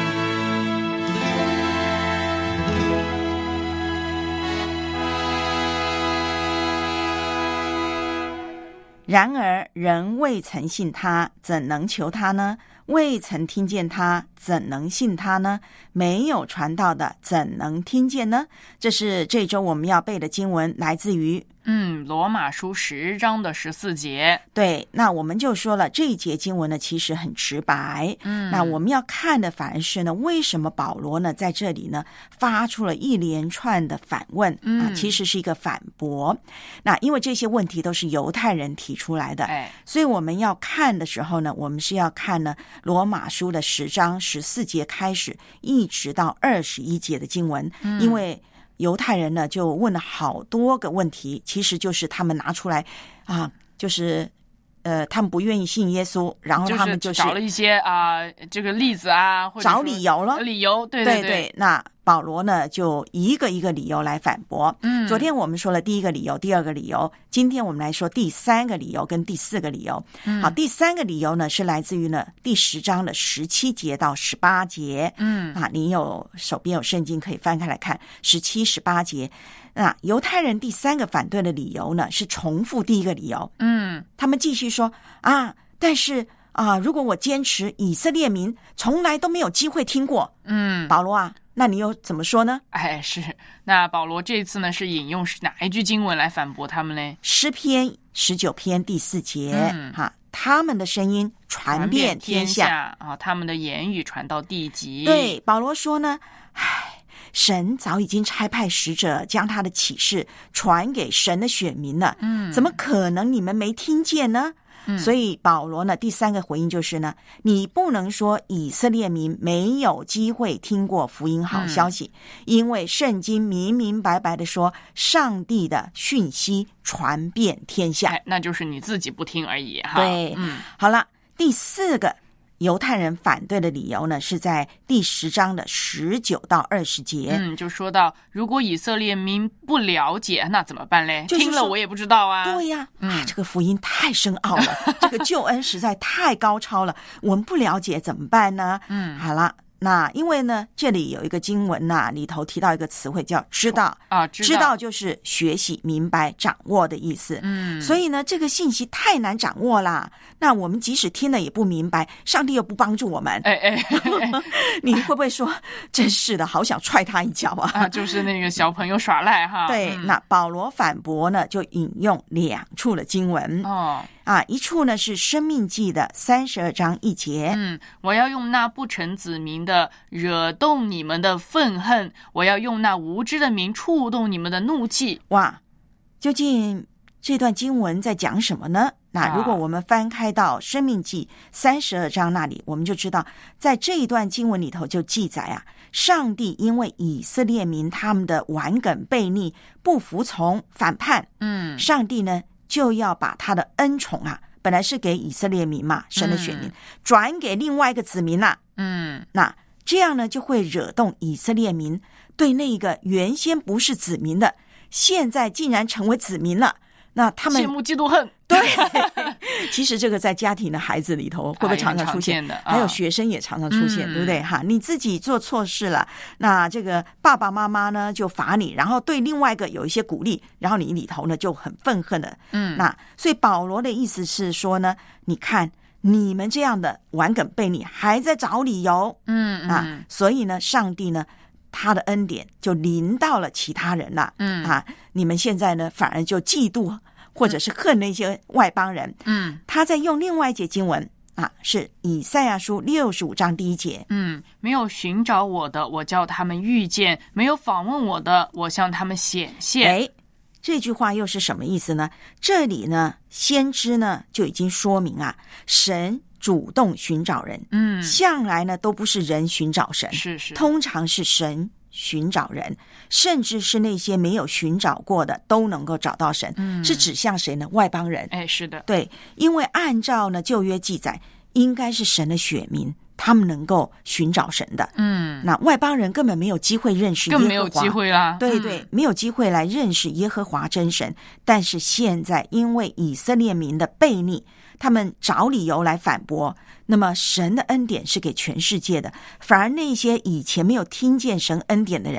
Speaker 2: 然而人未曾信他，怎能求他呢？未曾听见他，怎能信他呢？没有传道的，怎能听见呢？这是这周我们要背的经文，来自于
Speaker 3: 嗯，罗马书十章的十四节。
Speaker 2: 对，那我们就说了，这一节经文呢其实很直白。嗯，那我们要看的反而是呢，为什么保罗呢在这里呢发出了一连串的反问？嗯，啊，其实是一个反驳。那因为这些问题都是犹太人提出来的，哎，所以我们要看的时候呢，我们是要看呢罗马书的十章十四节开始，一直到二十一节的经文，嗯，因为犹太人呢就问了好多个问题，其实就是他们拿出来啊，就是呃，他们不愿意信耶稣，然后他们就是
Speaker 3: 找了一些啊、呃、这个例子啊，或者
Speaker 2: 找理由了，
Speaker 3: 理由，对对
Speaker 2: 对, 对, 对。那保罗呢就一个一个理由来反驳。嗯，昨天我们说了第一个理由，第二个理由，今天我们来说第三个理由跟第四个理由。嗯，好，第三个理由呢是来自于呢第十章的十七节到十八节。嗯，啊，你有手边有圣经可以翻开来看十七、十八节。那犹太人第三个反对的理由呢是重复第一个理由。嗯，他们继续说啊，但是啊，如果我坚持以色列民从来都没有机会听过，嗯，保罗啊，那你又怎么说呢？
Speaker 3: 哎，是，那保罗这次呢是引用哪一句经文来反驳他们呢？
Speaker 2: 诗篇十九篇第四节，嗯，哈，他们的声音传遍天下，
Speaker 3: 天下啊，他们的言语传到地极。
Speaker 2: 对，保罗说呢，唉，神早已经差派使者将他的启示传给神的选民了，嗯，怎么可能你们没听见呢？嗯，所以保罗呢第三个回应就是呢，你不能说以色列民没有机会听过福音好消息，嗯，因为圣经明明白白的说上帝的讯息传遍天下，
Speaker 3: 哎，那就是你自己不听而已哈。
Speaker 2: 对，嗯，好了，第四个犹太人反对的理由呢，是在第十章的十九到二十节。
Speaker 3: 嗯，就说到如果以色列民不了解，那怎么办嘞？
Speaker 2: 就是、
Speaker 3: 听了我也不知道啊。
Speaker 2: 对呀，嗯，啊，这个福音太深奥了，这个救恩实在太高超了，我们不了解怎么办呢？嗯，好了。那因为呢，这里有一个经文呐，啊，里头提到一个词汇叫知道
Speaker 3: 啊，知道，
Speaker 2: 知道就是学习、明白、掌握的意思。嗯，所以呢，这个信息太难掌握啦。那我们即使听了也不明白，上帝又不帮助我们。
Speaker 3: 哎哎，哎
Speaker 2: 你会不会说，真是的，好想踹他一脚啊？
Speaker 3: 啊，就是那个小朋友耍赖哈。
Speaker 2: 对，嗯，那保罗反驳呢，就引用两处的经文哦。啊，一处呢是生命记的三十二章一节，
Speaker 3: 嗯，我要用那不成子民的惹动你们的愤恨，我要用那无知的民触动你们的怒气。
Speaker 2: 哇，究竟这段经文在讲什么呢？那如果我们翻开到生命记三十二章那里，我们就知道在这一段经文里头就记载啊，上帝因为以色列民他们的顽梗悖逆、不服从、反叛，嗯，上帝呢就要把他的恩宠啊，本来是给以色列民嘛，神的选民，嗯，转给另外一个子民啦，啊。嗯，那这样呢，就会惹动以色列民对那个原先不是子民的，现在竟然成为子民了。那他们
Speaker 3: 羡慕嫉妒恨。
Speaker 2: 对，其实这个在家庭的孩子里头会不会常常出现？
Speaker 3: 的，
Speaker 2: 还有学生也常常出现，嗯，对不对？哈，你自己做错事了，那这个爸爸妈妈呢就罚你，然后对另外一个有一些鼓励，然后你里头呢就很愤恨了。嗯，那所以保罗的意思是说呢，你看你们这样的顽梗悖逆，还在找理由。嗯啊，所以呢，上帝呢，他的恩典就临到了其他人了。嗯啊，你们现在呢，反而就嫉妒或者是恨那些外邦人。嗯，他在用另外一节经文啊，是以赛亚书六十五章第一节。
Speaker 3: 嗯，没有寻找我的，我叫他们遇见；没有访问我的，我向他们显现。
Speaker 2: 哎，这句话又是什么意思呢？这里呢，先知呢就已经说明啊，神主动寻找人，嗯，向来呢都不是人寻找神，
Speaker 3: 是是，
Speaker 2: 通常是神寻找人，甚至是那些没有寻找过的都能够找到神。嗯，是指向谁呢？外邦人。
Speaker 3: 哎，是的，
Speaker 2: 对，因为按照呢旧约记载，应该是神的选民，他们能够寻找神的。嗯，那外邦人根本没有机会认识耶和华，
Speaker 3: 更没有机会啦。
Speaker 2: 对对，嗯，没有机会来认识耶和华真神。但是现在因为以色列民的悖逆，他们找理由来反驳，那么神的恩典是给全世界的，反而那些以前没有听见神恩典的人，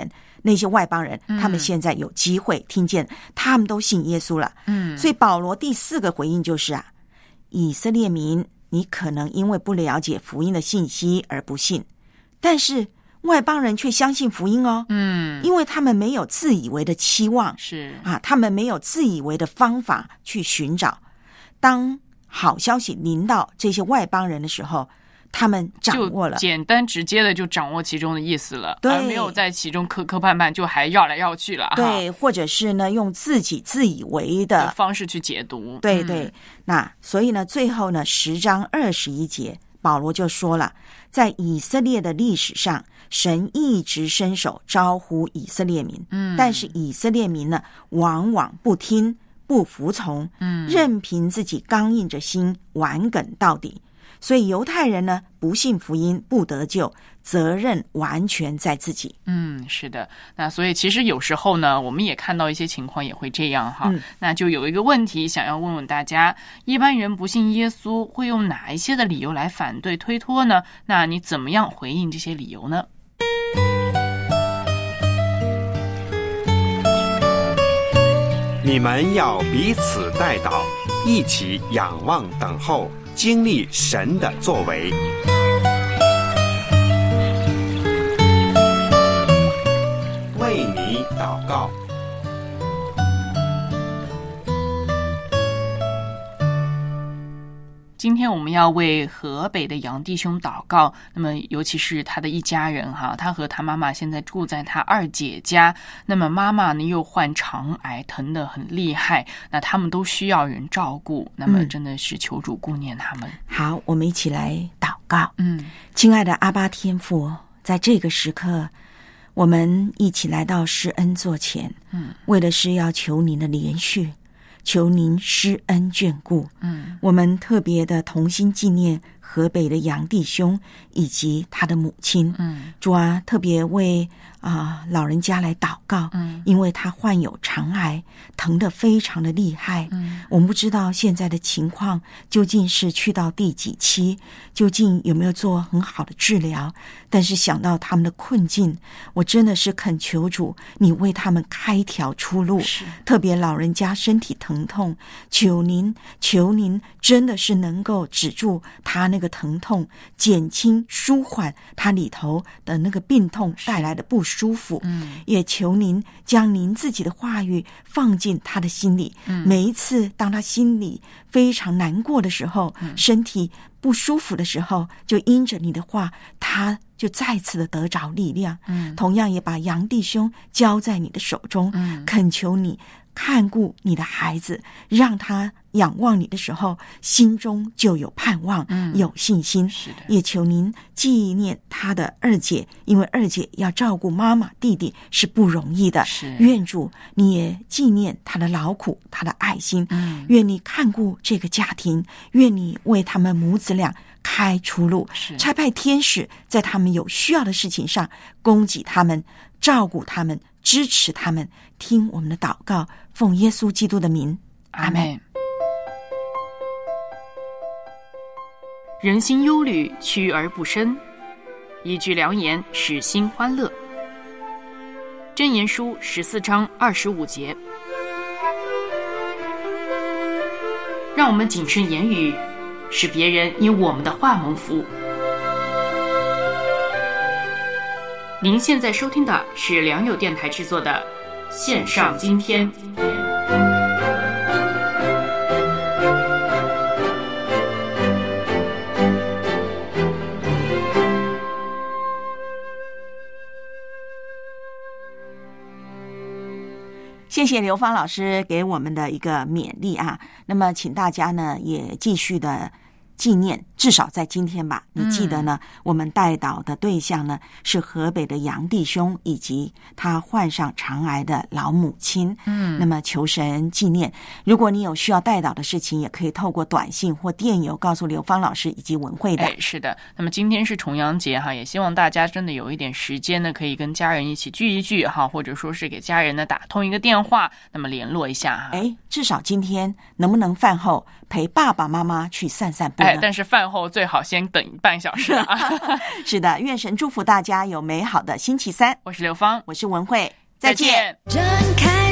Speaker 2: 那些外邦人，
Speaker 3: 嗯
Speaker 2: 他们现在有机会听见，他们都信耶稣了。
Speaker 3: 嗯，
Speaker 2: 所以保罗第四个回应就是啊，以色列民，你可能因为不了解福音的信息而不信，但是外邦人却相信福音哦。
Speaker 3: 嗯，
Speaker 2: 因为他们没有自以为的期望，
Speaker 3: 是
Speaker 2: 啊，他们没有自以为的方法去寻找。当好消息临到这些外邦人的时候，他们掌握了，
Speaker 3: 就简单直接的就掌握其中的意思了，
Speaker 2: 对，
Speaker 3: 而没有在其中磕磕绊绊，就还绕来绕去了。
Speaker 2: 对，或者是呢，用自己自以为的
Speaker 3: 方式去解读。
Speaker 2: 对对，
Speaker 3: 嗯、
Speaker 2: 那所以呢，最后呢，十章二十一节，保罗就说了，在以色列的历史上，神一直伸手招呼以色列民，
Speaker 3: 嗯，
Speaker 2: 但是以色列民呢，往往不听。不服从，
Speaker 3: 嗯，
Speaker 2: 任凭自己刚硬着心顽梗到底，所以犹太人呢不信福音不得救，责任完全在自己。
Speaker 3: 嗯，是的。那所以其实有时候呢，我们也看到一些情况也会这样哈。
Speaker 2: 嗯、
Speaker 3: 那就有一个问题想要问问大家：一般人不信耶稣，会用哪一些的理由来反对推脱呢？那你怎么样回应这些理由呢？
Speaker 7: 你们要彼此代祷，一起仰望等候，经历神的作为。为你祷告。
Speaker 3: 今天我们要为河北的杨弟兄祷告，那么尤其是他的一家人哈，他和他妈妈现在住在他二姐家，那么妈妈呢又患肠癌，疼得很厉害，那他们都需要人照顾，那么真的是求主顾念他们。
Speaker 2: 嗯、好，我们一起来祷告。
Speaker 3: 嗯，
Speaker 2: 亲爱的阿爸天父，在这个时刻，我们一起来到施恩座前，
Speaker 3: 嗯，
Speaker 2: 为的是要求您的连续。求您施恩眷顾，
Speaker 3: 嗯，
Speaker 2: 我们特别的同心纪念河北的杨弟兄以及他的母亲，
Speaker 3: 嗯，
Speaker 2: 主啊，特别为啊、呃、老人家来祷告，
Speaker 3: 嗯，
Speaker 2: 因为他患有肠癌，疼得非常的厉害，
Speaker 3: 嗯，
Speaker 2: 我们不知道现在的情况究竟是去到第几期，究竟有没有做很好的治疗，但是想到他们的困境，我真的是恳求主，你为他们开一条出路，特别老人家身体疼。疼痛，求您，求您，真的是能够止住他那个疼痛，减轻、舒缓他里头的那个病痛带来的不舒服。
Speaker 3: 嗯，
Speaker 2: 也求您将您自己的话语放进他的心里。
Speaker 3: 嗯，
Speaker 2: 每一次当他心里非常难过的时候，
Speaker 3: 嗯、
Speaker 2: 身体不舒服的时候，就因着你的话，他就再次的得着力量。
Speaker 3: 嗯，
Speaker 2: 同样也把杨弟兄交在你的手中，
Speaker 3: 嗯，
Speaker 2: 恳求你看顾你的孩子，让他仰望你的时候，心中就有盼望，
Speaker 3: 嗯，
Speaker 2: 有信心。
Speaker 3: 是的，
Speaker 2: 也求您纪念他的二姐，因为二姐要照顾妈妈弟弟是不容易的。
Speaker 3: 是，
Speaker 2: 愿主你也纪念他的劳苦，他的爱心。
Speaker 3: 嗯，
Speaker 2: 愿你看顾这个家庭，愿你为他们母子俩开出路，差派天使在他们有需要的事情上供给他们，照顾他们，支持他们。听我们的祷告，奉耶稣基督的名，阿们。
Speaker 12: 人心忧虑，屈而不伸；一句良言，使心欢乐。箴言书十四章二十五节。让我们谨慎言语，使别人因我们的话蒙福。您现在收听的是良友电台制作的线上今天。
Speaker 2: 谢谢刘芳老师给我们的一个勉励啊，那么请大家呢也继续的纪念，至少在今天吧，你记得呢、嗯、我们代祷的对象呢是河北的杨弟兄以及他患上肠癌的老母亲。
Speaker 3: 嗯，
Speaker 2: 那么求神纪念，如果你有需要代祷的事情，也可以透过短信或电邮告诉刘芳老师以及文慧的。
Speaker 3: 哎，是的。那么今天是重阳节哈，也希望大家真的有一点时间呢，可以跟家人一起聚一聚哈，或者说是给家人呢打通一个电话，那么联络一下哈。
Speaker 2: 哎，至少今天能不能饭后陪爸爸妈妈去散散步？
Speaker 3: 哎， 对，但是饭后最好先等半小时啊。
Speaker 2: 是的，愿神祝福大家有美好的星期三。
Speaker 3: 我是刘芳，
Speaker 2: 我是文慧，
Speaker 3: 再见。
Speaker 8: 睁开